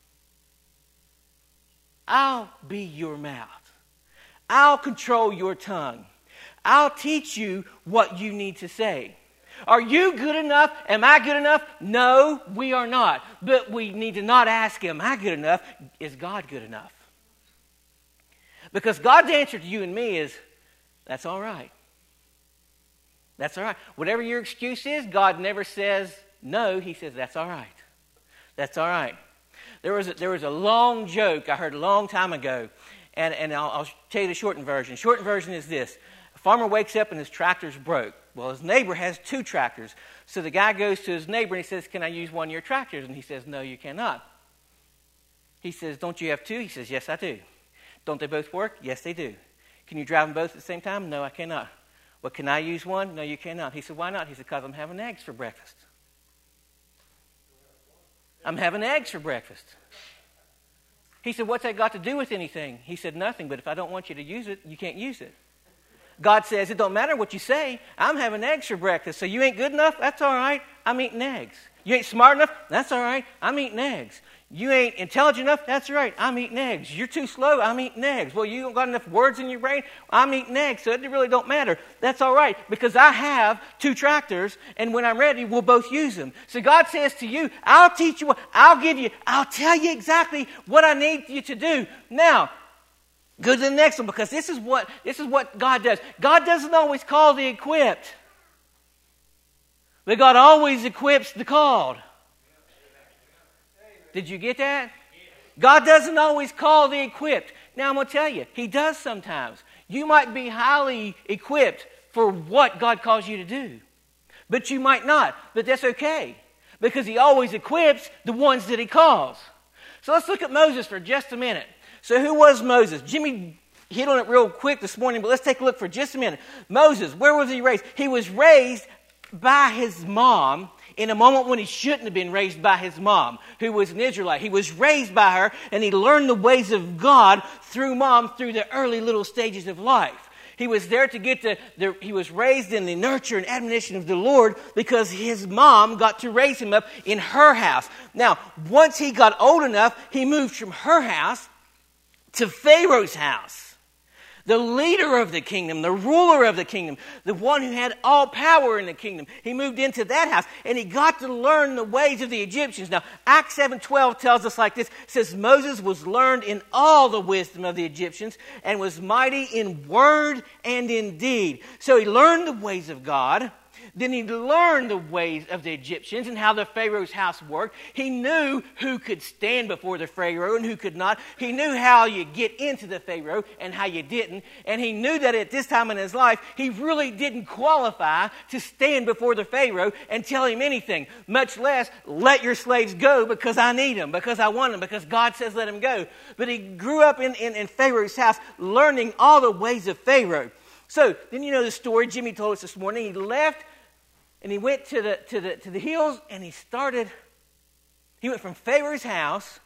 I'll be your mouth. I'll control your tongue. I'll teach you what you need to say. Are you good enough? Am I good enough? No, we are not. But we need to not ask, am I good enough? Is God good enough? Because God's answer to you and me is, that's all right. That's all right. Whatever your excuse is, God never says no. He says, that's all right. That's all right. There was a, there was a long joke I heard a long time ago, and, and I'll, I'll tell you the shortened version. Shortened version is this. A farmer wakes up and his tractor's broke. Well, his neighbor has two tractors. So the guy goes to his neighbor and he says, can I use one of your tractors? And he says, no, you cannot. He says, don't you have two? He says, yes, I do. Don't they both work? Yes, they do. Can you drive them both at the same time? No, I cannot. Well, can I use one? No, you cannot. He said, why not? He said, because I'm having eggs for breakfast. I'm having eggs for breakfast. He said, what's that got to do with anything? He said, nothing, but if I don't want you to use it, you can't use it. God says, it don't matter what you say. I'm having eggs for breakfast, so you ain't good enough? That's all right. I'm eating eggs. You ain't smart enough? That's all right. I'm eating eggs. You ain't intelligent enough? That's right. I'm eating eggs. You're too slow? I'm eating eggs. Well, you don't got enough words in your brain? I'm eating eggs, so it really don't matter. That's all right, because I have two tractors, and when I'm ready, we'll both use them. So God says to you, I'll teach you, I'll give you, I'll tell you exactly what I need you to do. Now, go to the next one, because this is what this is what God does. God doesn't always call the equipped, but God always equips the called. Did you get that? God doesn't always call the equipped. Now, I'm going to tell you, he does sometimes. You might be highly equipped for what God calls you to do, but you might not. But that's okay, because he always equips the ones that he calls. So let's look at Moses for just a minute. So who was Moses? Jimmy hit on it real quick this morning, but let's take a look for just a minute. Moses, where was he raised? He was raised by his mom in a moment when he shouldn't have been raised by his mom, who was an Israelite. He was raised by her, and he learned the ways of God through mom through the early little stages of life. He was there to get the, the, he was raised in the nurture and admonition of the Lord because his mom got to raise him up in her house. Now, once he got old enough, he moved from her house to Pharaoh's house. The leader of the kingdom, the ruler of the kingdom, the one who had all power in the kingdom. He moved into that house, and he got to learn the ways of the Egyptians. Now, Acts seven twelve tells us like this. It says, Moses was learned in all the wisdom of the Egyptians and was mighty in word and in deed. So he learned the ways of God. Then he learned the ways of the Egyptians and how the Pharaoh's house worked. He knew who could stand before the Pharaoh and who could not. He knew how you get into the Pharaoh and how you didn't. And he knew that at this time in his life, he really didn't qualify to stand before the Pharaoh and tell him anything, much less let your slaves go because I need them, because I want them, because God says let them go. But he grew up in, in, in Pharaoh's house learning all the ways of Pharaoh. So then you know the story Jimmy told us this morning. He left and he went to the to the to the hills and he started. He went from Pharaoh's house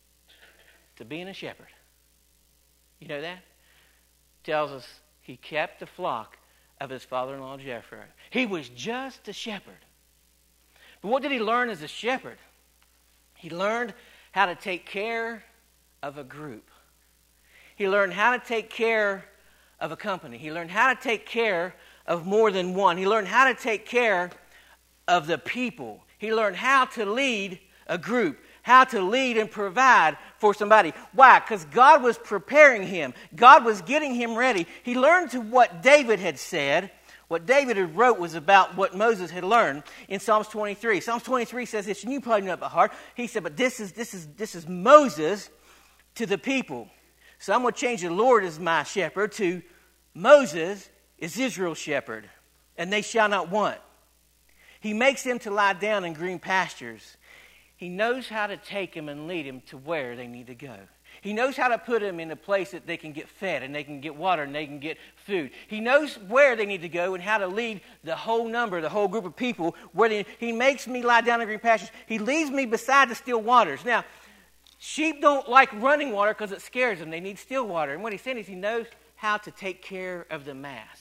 to being a shepherd. You know that? Tells us he kept the flock of his father-in-law Jethro. He was just a shepherd. But what did he learn as a shepherd? He learned how to take care of a group. He learned how to take care of a company. He learned how to take care of more than one. He learned how to take care of the people. He learned how to lead a group, how to lead and provide for somebody. Why? Because God was preparing him. God was getting him ready. He learned to what David had said. What David had wrote was about what Moses had learned in Psalms twenty-three. Psalms twenty-three says this, and you probably know it by heart. He said, but this is this is this is Moses to the people. So I'm going to change the Lord as my shepherd to Moses is Israel's shepherd, and they shall not want. He makes them to lie down in green pastures. He knows how to take them and lead them to where they need to go. He knows how to put them in a place that they can get fed and they can get water and they can get food. He knows where they need to go and how to lead the whole number, the whole group of people. Where they, he makes me lie down in green pastures. He leads me beside the still waters. Now, sheep don't like running water because it scares them. They need still water. And what he's saying is he knows how to take care of the mass,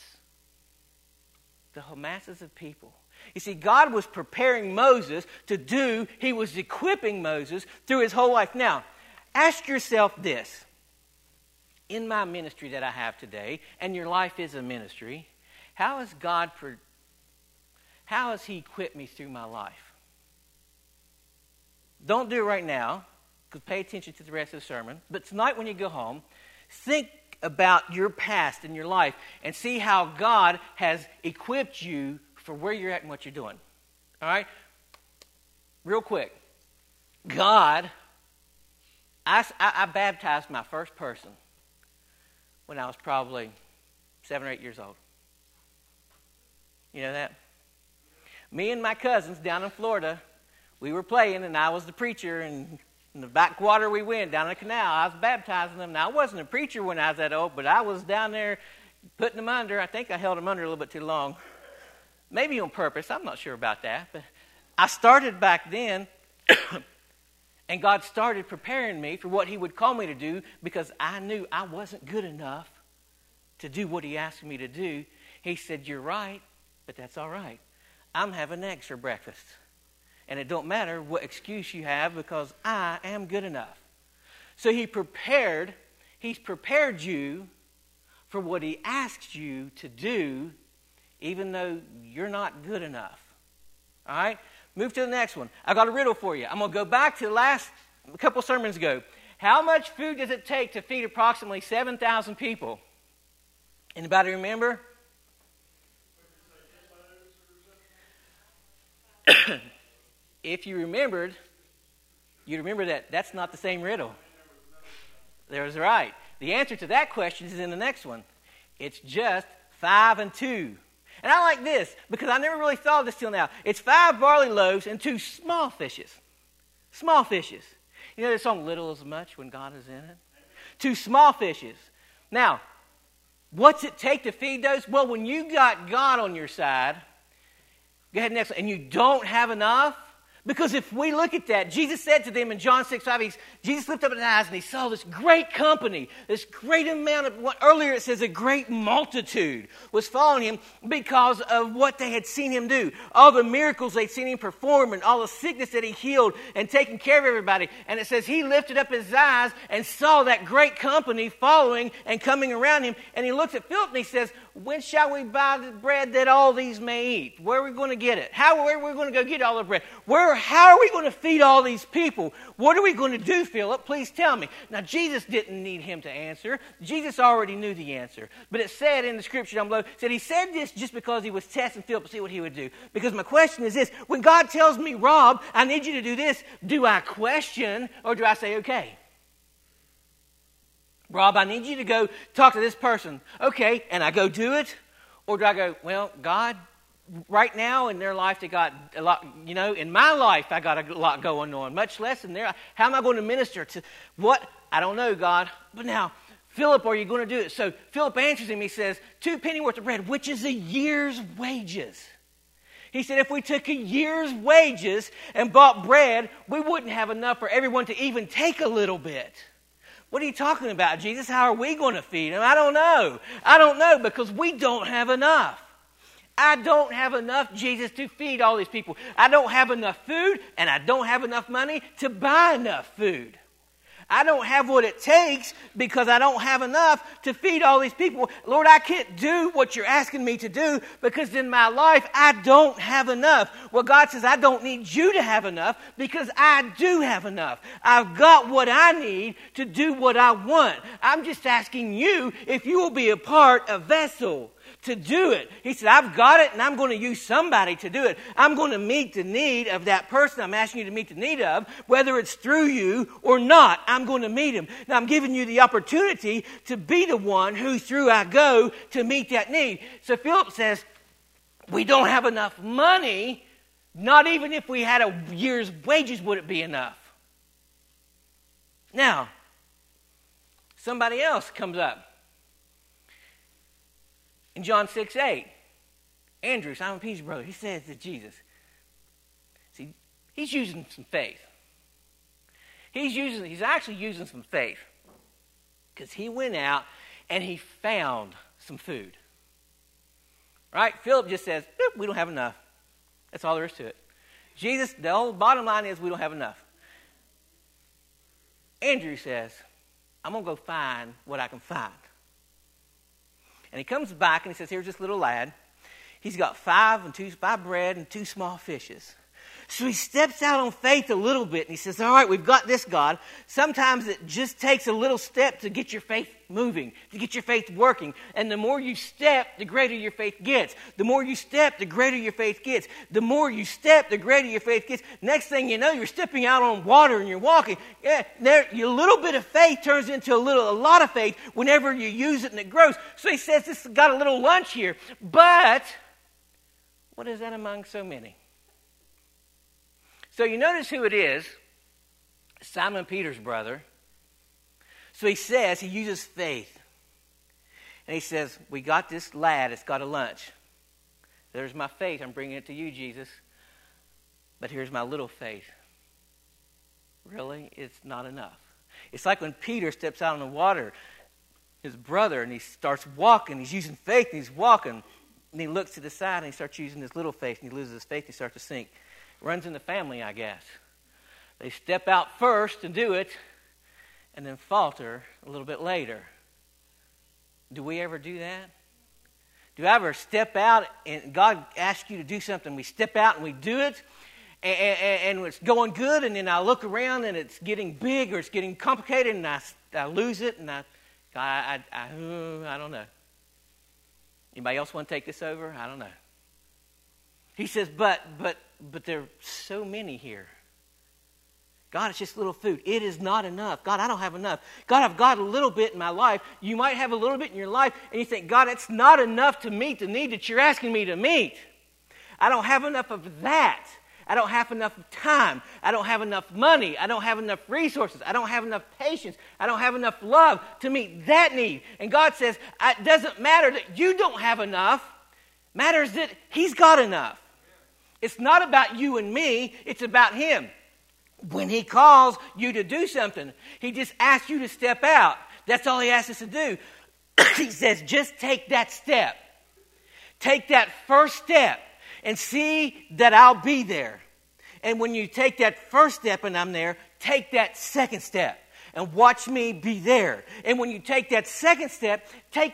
the whole masses of people. You see, God was preparing Moses to do, he was equipping Moses through his whole life. Now, ask yourself this. In my ministry that I have today, and your life is a ministry, how has God, for, how has he equipped me through my life? Don't do it right now, because pay attention to the rest of the sermon. But tonight when you go home, think about your past and your life and see how God has equipped you for where you're at and what you're doing. All right? Real quick. God, I, I, I baptized my first person when I was probably seven or eight years old. You know that? Me and my cousins down in Florida, we were playing and I was the preacher, and in the backwater we went, down the canal. I was baptizing them. Now, I wasn't a preacher when I was that old, but I was down there putting them under. I think I held them under a little bit too long. Maybe on purpose. I'm not sure about that. But I started back then, and God started preparing me for what he would call me to do because I knew I wasn't good enough to do what he asked me to do. He said, you're right, but that's all right. I'm having eggs for breakfast. And it don't matter what excuse you have because I am good enough. So he prepared, he's prepared you for what he asks you to do, even though you're not good enough. All right? Move to the next one. I got a riddle for you. I'm going to go back to the last a couple sermons ago. How much food does it take to feed approximately seven thousand people? Anybody remember? If you remembered, you'd remember that that's not the same riddle. That was right. The answer to that question is in the next one. It's just five and two. And I like this because I never really thought of this till now. It's five barley loaves and two small fishes. Small fishes. You know the song, Little is Much When God is in It? Two small fishes. Now, what's it take to feed those? Well, when you got God on your side, go ahead next one, and you don't have enough, because if we look at that, Jesus said to them in John six five, he's, Jesus lifted up his eyes and he saw this great company, this great amount of, what earlier it says a great multitude was following him because of what they had seen him do. All the miracles they'd seen him perform and all the sickness that he healed and taking care of everybody. And it says he lifted up his eyes and saw that great company following and coming around him. And he looks at Philip and he says, when shall we buy the bread that all these may eat? Where are we going to get it? How where are we going to go get all the bread? Where? How are we going to feed all these people? What are we going to do, Philip? Please tell me. Now, Jesus didn't need him to answer. Jesus already knew the answer. But it said in the scripture down below, it said he said this just because he was testing Philip to see what he would do. Because my question is this: when God tells me, Rob, I need you to do this, do I question or do I say, okay? Rob, I need you to go talk to this person. Okay, and I go do it? Or do I go, well, God, right now in their life they got a lot, you know, in my life I got a lot going on, much less in their life. How am I going to minister to what? I don't know, God. But now, Philip, are you going to do it? So Philip answers him, he says, two pennyworth of bread, which is a year's wages. He said if we took a year's wages and bought bread, we wouldn't have enough for everyone to even take a little bit. What are you talking about, Jesus? How are we going to feed them? I don't know. I don't know because we don't have enough. I don't have enough, Jesus, to feed all these people. I don't have enough food, and I don't have enough money to buy enough food. I don't have what it takes because I don't have enough to feed all these people. Lord, I can't do what you're asking me to do because in my life I don't have enough. Well, God says I don't need you to have enough because I do have enough. I've got what I need to do what I want. I'm just asking you if you will be a part, a vessel to do it. He said, I've got it and I'm going to use somebody to do it. I'm going to meet the need of that person I'm asking you to meet the need of, whether it's through you or not. I'm going to meet him. Now I'm giving you the opportunity to be the one who through I go to meet that need. So Philip says, we don't have enough money. Not even if we had a year's wages would it be enough. Now, somebody else comes up. In John six eight, Andrew, Simon Peter's brother, he says to Jesus, see, he's using some faith. He's using, he's actually using some faith because he went out and he found some food. Right? Philip just says, we don't have enough. That's all there is to it. Jesus, the whole bottom line is we don't have enough. Andrew says, I'm going to go find what I can find. And he comes back and he says, here's this little lad. He's got five and two, five bread and two small fishes. So he steps out on faith a little bit and he says, all right, we've got this, God. Sometimes it just takes a little step to get your faith moving, to get your faith working. And the more you step, the greater your faith gets. The more you step, the greater your faith gets. The more you step, the greater your faith gets. Next thing you know, you're stepping out on water and you're walking. Yeah, there, your little bit of faith turns into a little, a lot of faith whenever you use it and it grows. So he says, this has got a little lunch here. But what is that among so many? So you notice who it is, Simon Peter's brother. So he says, he uses faith. And he says, we got this lad, it's got a lunch. There's my faith, I'm bringing it to you, Jesus. But here's my little faith. Really? It's not enough. It's like when Peter steps out on the water, his brother, and he starts walking. He's using faith, and he's walking. And he looks to the side, and he starts using his little faith, and he loses his faith, and he starts to sink. Runs in the family, I guess. They step out first and do it, and then falter a little bit later. Do we ever do that? Do I ever step out and God asks you to do something? We step out and we do it, and, and, and it's going good, and then I look around and it's getting big or it's getting complicated, and I, I lose it, and I, I, I, I, I don't know. Anybody else want to take this over? I don't know. He says, but, but, but there are so many here. God, it's just little food. It is not enough. God, I don't have enough. God, I've got a little bit in my life. You might have a little bit in your life, and you think, God, it's not enough to meet the need that you're asking me to meet. I don't have enough of that. I don't have enough time. I don't have enough money. I don't have enough resources. I don't have enough patience. I don't have enough love to meet that need. And God says, it doesn't matter that you don't have enough. It matters that He's got enough. It's not about you and me. It's about Him. When He calls you to do something, He just asks you to step out. That's all He asks us to do. He says, just take that step. Take that first step and see that I'll be there. And when you take that first step and I'm there, take that second step and watch me be there. And when you take that second step, take that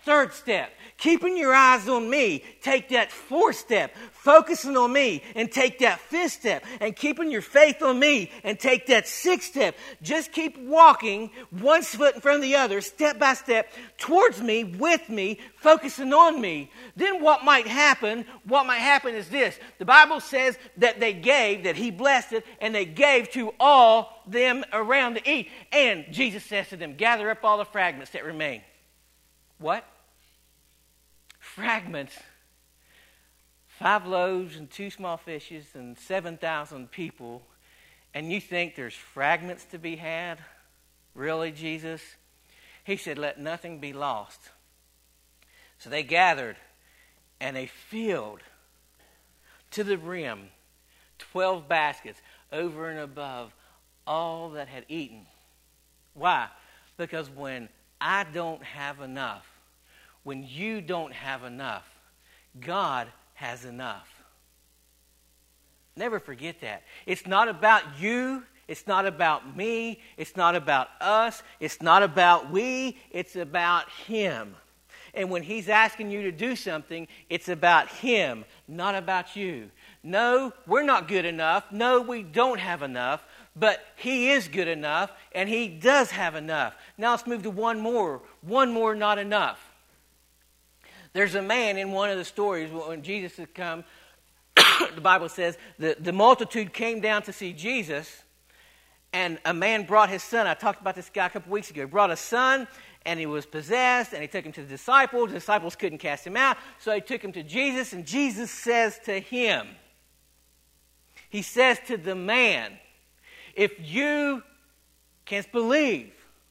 third step. Keeping your eyes on me, take that fourth step. Focusing on me and take that fifth step. And keeping your faith on me and take that sixth step. Just keep walking one foot in front of the other, step by step, towards me, with me, focusing on me. Then what might happen, what might happen is this. The Bible says that they gave, that he blessed it, and they gave to all them around to eat. And Jesus says to them, gather up all the fragments that remain. What? Fragments. Five loaves and two small fishes and seven thousand people. And you think there's fragments to be had? Really, Jesus? He said, let nothing be lost. So they gathered and they filled to the brim twelve baskets over and above all that had eaten. Why? Because when I don't have enough, when you don't have enough, God has enough. Never forget that. It's not about you. It's not about me. It's not about us. It's not about we. It's about him. And when he's asking you to do something, it's about him, not about you. No, we're not good enough. No, we don't have enough. But he is good enough, and he does have enough. Now let's move to one more. One more, not enough. There's a man in one of the stories when Jesus had come, the Bible says, the, the multitude came down to see Jesus, and a man brought his son. I talked about this guy a couple weeks ago. He brought a son, and he was possessed, and he took him to the disciples. The disciples couldn't cast him out, so he took him to Jesus, and Jesus says to him, he says to the man, if you can't believe,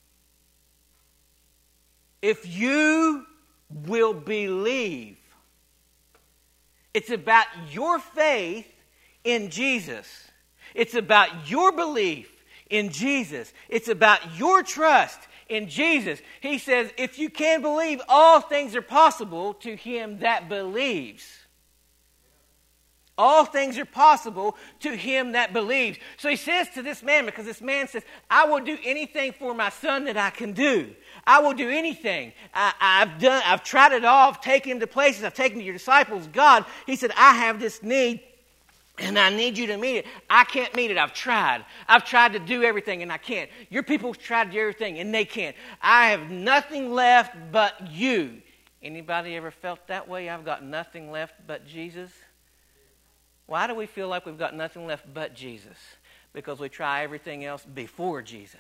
if you will believe, it's about your faith in Jesus. It's about your belief in Jesus. It's about your trust in Jesus. He says, if you can believe, all things are possible to him that believes. All things are possible to him that believes. So he says to this man, because this man says, I will do anything for my son that I can do. I will do anything. I, I've done. I've tried it all. I've taken him to places. I've taken him to your disciples. God, he said, I have this need, and I need you to meet it. I can't meet it. I've tried. I've tried to do everything, and I can't. Your people tried to do everything, and they can't. I have nothing left but you. Anybody ever felt that way? I've got nothing left but Jesus. Why do we feel like we've got nothing left but Jesus? Because we try everything else before Jesus.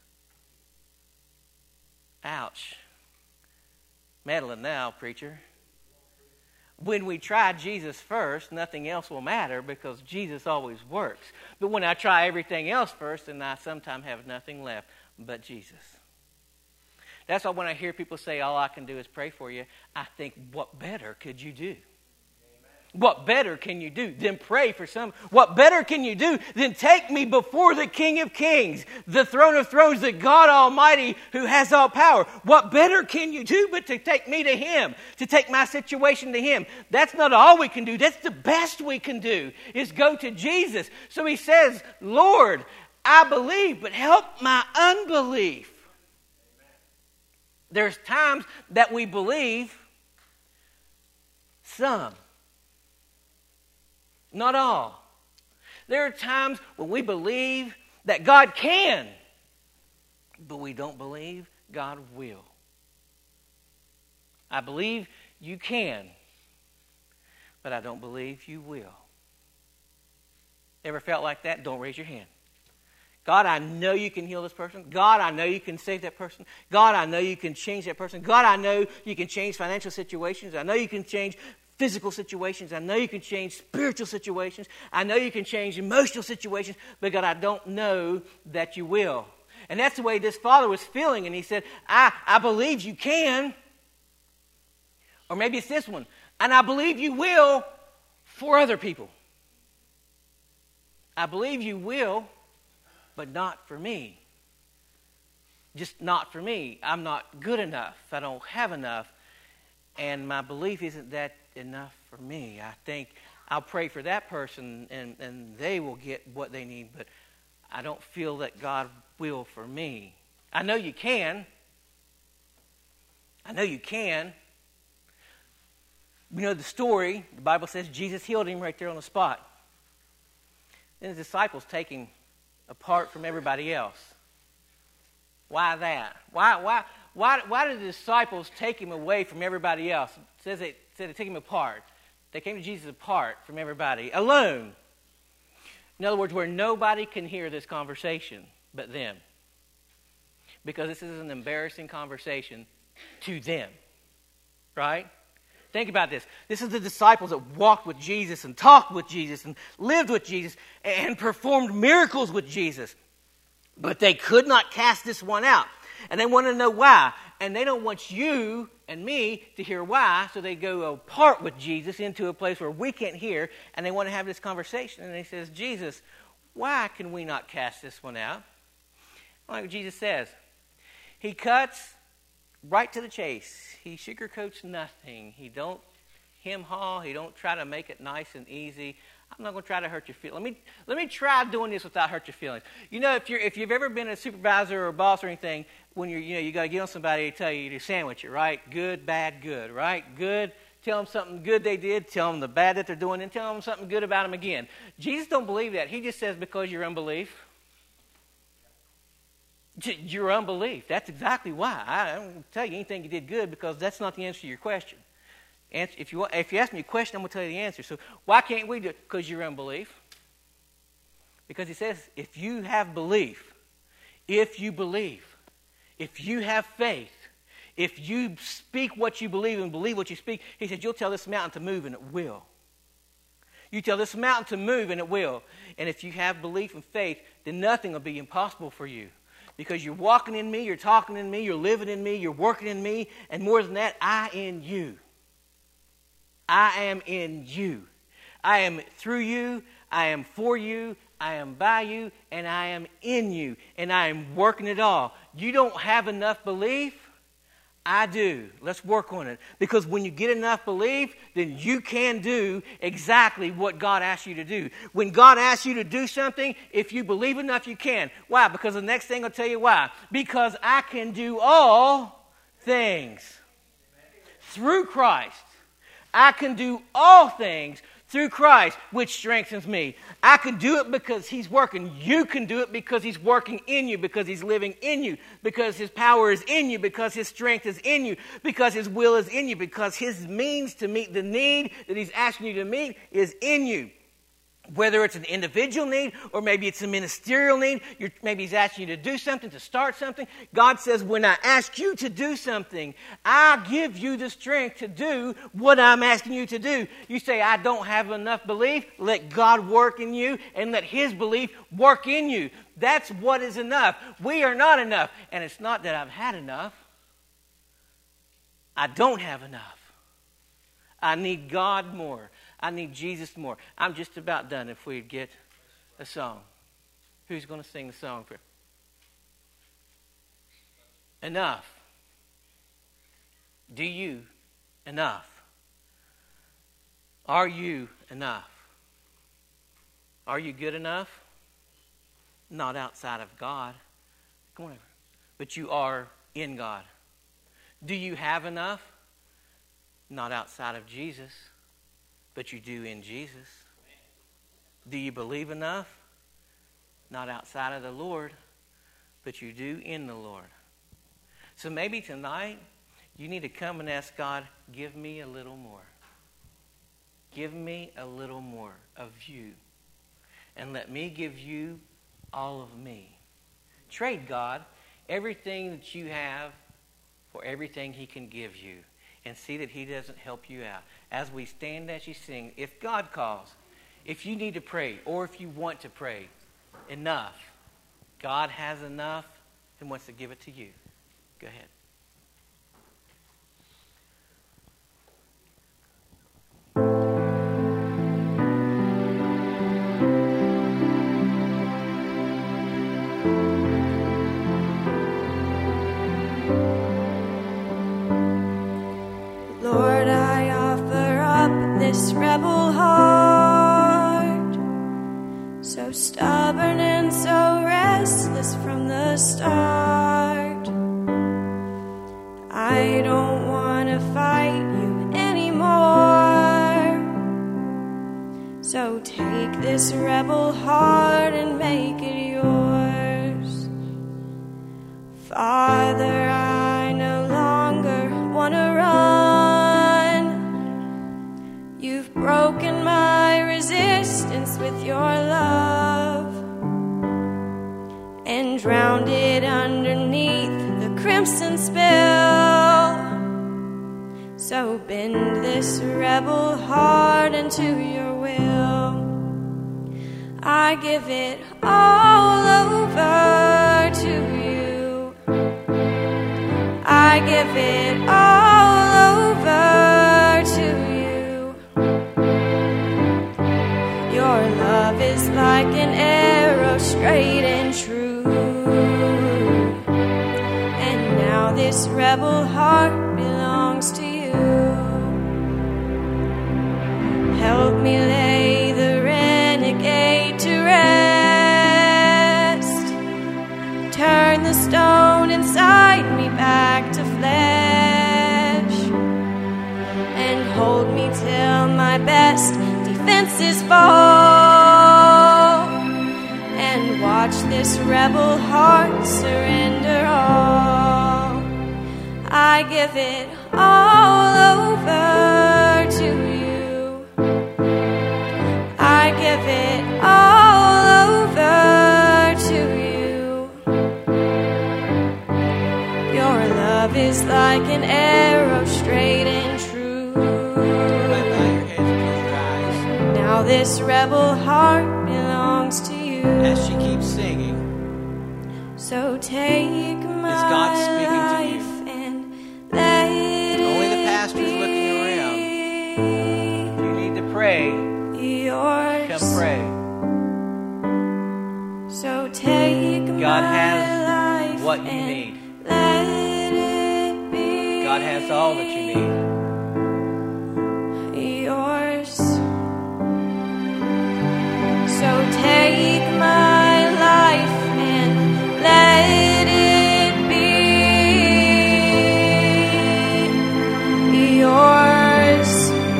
Ouch. Meddling now, preacher. When we try Jesus first, nothing else will matter because Jesus always works. But when I try everything else first, then I sometimes have nothing left but Jesus. That's why when I hear people say, all I can do is pray for you, I think, what better could you do? What better can you do than pray for some? What better can you do than take me before the King of Kings, the throne of thrones, the God Almighty who has all power? What better can you do but to take me to him, to take my situation to him? That's not all we can do. That's the best we can do, is go to Jesus. So he says, Lord, I believe, but help my unbelief. There's times that we believe, some. Not all. There are times when we believe that God can, but we don't believe God will. I believe you can, but I don't believe you will. Ever felt like that? Don't raise your hand. God, I know you can heal this person. God, I know you can save that person. God, I know you can change that person. God, I know you can change financial situations. I know you can change physical situations. I know you can change spiritual situations. I know you can change emotional situations, but God, I don't know that you will. And that's the way this father was feeling, and he said, I, I believe you can. Or maybe it's this one, and I believe you will for other people. I believe you will, but not for me. Just not for me. I'm not good enough. I don't have enough. And my belief isn't that enough for me. I think I'll pray for that person and, and they will get what they need, but I don't feel that God will for me. I know you can. I know you can. We know the story. The Bible says Jesus healed him right there on the spot. Then the disciples take him apart from everybody else. Why that? Why why why why did the disciples take him away from everybody else? It says they said they took him apart. They came to Jesus apart from everybody, alone. In other words, where nobody can hear this conversation but them. Because this is an embarrassing conversation to them. Right? Think about this. This is the disciples that walked with Jesus and talked with Jesus and lived with Jesus and performed miracles with Jesus. But they could not cast this one out. And they want to know why. And they don't want you and me to hear why, so they go apart with Jesus into a place where we can't hear, and they want to have this conversation. And he says, Jesus, why can we not cast this one out? Like Jesus says, he cuts right to the chase. He sugarcoats nothing. He don't hem-haw. He don't try to make it nice and easy. I'm not going to try to hurt your feelings. Let me let me try doing this without hurt your feelings. You know, if you're if you've ever been a supervisor or a boss or anything, when you're you know you got to get on somebody to tell you to sandwich it, right? Good, bad, good, right? Good. Tell them something good they did. Tell them the bad that they're doing, and tell them something good about them again. Jesus don't believe that. He just says because your unbelief. Your unbelief. That's exactly why. I don't tell you anything you did good because that's not the answer to your question. If you, if you ask me a question, I'm going to tell you the answer. So why can't we do it? Because your unbelief. Because he says, if you have belief, if you believe, if you have faith, if you speak what you believe and believe what you speak, he said, you'll tell this mountain to move and it will. You tell this mountain to move and it will. And if you have belief and faith, then nothing will be impossible for you. Because you're walking in me, you're talking in me, you're living in me, you're working in me, and more than that, I in you. I am in you. I am through you. I am for you. I am by you. And I am in you. And I am working it all. You don't have enough belief? I do. Let's work on it. Because when you get enough belief, then you can do exactly what God asks you to do. When God asks you to do something, if you believe enough, you can. Why? Because the next thing I'll tell you why. Because I can do all things through Christ. I can do all things through Christ, which strengthens me. I can do it because he's working. You can do it because he's working in you, because he's living in you, because his power is in you, because his strength is in you, because his will is in you, because his means to meet the need that he's asking you to meet is in you. Whether it's an individual need or maybe it's a ministerial need, you're, maybe he's asking you to do something, to start something. God says, when I ask you to do something, I give you the strength to do what I'm asking you to do. You say, I don't have enough belief. Let God work in you and let his belief work in you. That's what is enough. We are not enough. And it's not that I've had enough. I don't have enough. I need God more. I need Jesus more. I'm just about done if we'd get a song. Who's going to sing the song for enough? Do you enough? Are you enough? Are you good enough? Not outside of God. Come on over. But you are in God. Do you have enough? Not outside of Jesus. But you do in Jesus. Do you believe enough? Not outside of the Lord, but you do in the Lord. So maybe tonight you need to come and ask God, give me a little more. Give me a little more of you. And let me give you all of me. Trade God everything that you have for everything he can give you. And see that he doesn't help you out. As we stand as you sing, if God calls, if you need to pray, or if you want to pray, enough. God has enough and wants to give it to you. Go ahead. Lord, I offer up this rebel heart, so stubborn and so restless from the start. I don't to fight you anymore. So take this rebel heart and make it yours. Father, I no longer want to run. You've broken my resistance with your love and drowned it underneath the crimson spill. So bend this rebel heart into your will. I give it all over to you. I give it all over to you. Your love is like an arrow, straight and true. And now this rebel heart belongs to you. Help me lay the renegade to rest. Turn the stone inside me back to flesh. And hold me till my best defenses fall. And watch this rebel heart surrender all. I give it all over to you. I give it all over to you. Your love is like an arrow, straight and true. Now this rebel heart belongs to you. As she keeps singing, so take my is God speaking to you? life and let Only the it pastor's looking around. If you need to pray, yours. come pray. So take God my has life what you and need. let it be God has all that you need. yours. So take my life and let it be yours.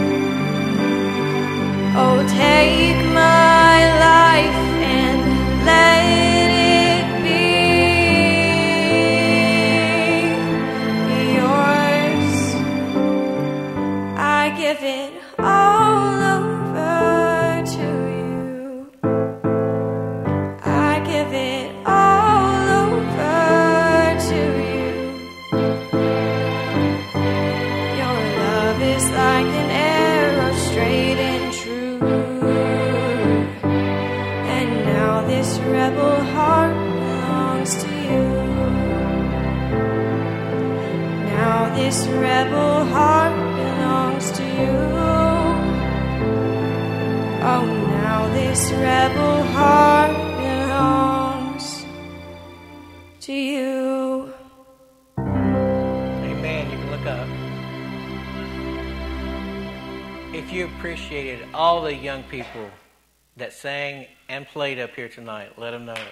Oh, take my life and let it be yours. I give it all over to you. I give it all over to you. Your love is like an arrow, straight and true. And now this rebel heart belongs to you. Now this rebel heart belongs to you. Oh, now this rebel heart belongs to you. Amen. You can look up. If you appreciated all the young people that sang and played up here tonight, let them know it.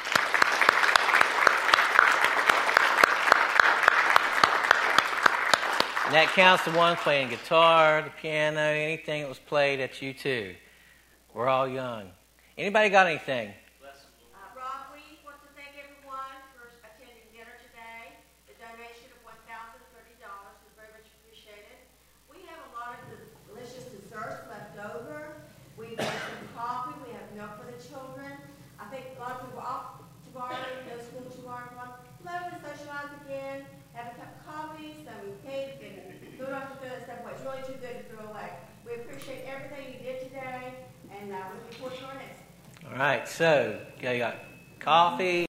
And that counts the one playing guitar, the piano, anything that was played at you too. We're all young. Anybody got anything? Uh, Rob, we want to thank everyone for attending dinner today. The donation of one thousand thirty dollars is very much appreciated. We have a lot of delicious desserts left over. We have some coffee. We have milk for the children. I think a lot of people are off tomorrow, no school tomorrow. Let them socialize again, have a cup of coffee, some cake, and throw it off the good stuff. It's really too good to throw away. We appreciate everything you did today, and uh, we're looking forward to our next. All right, so you got coffee.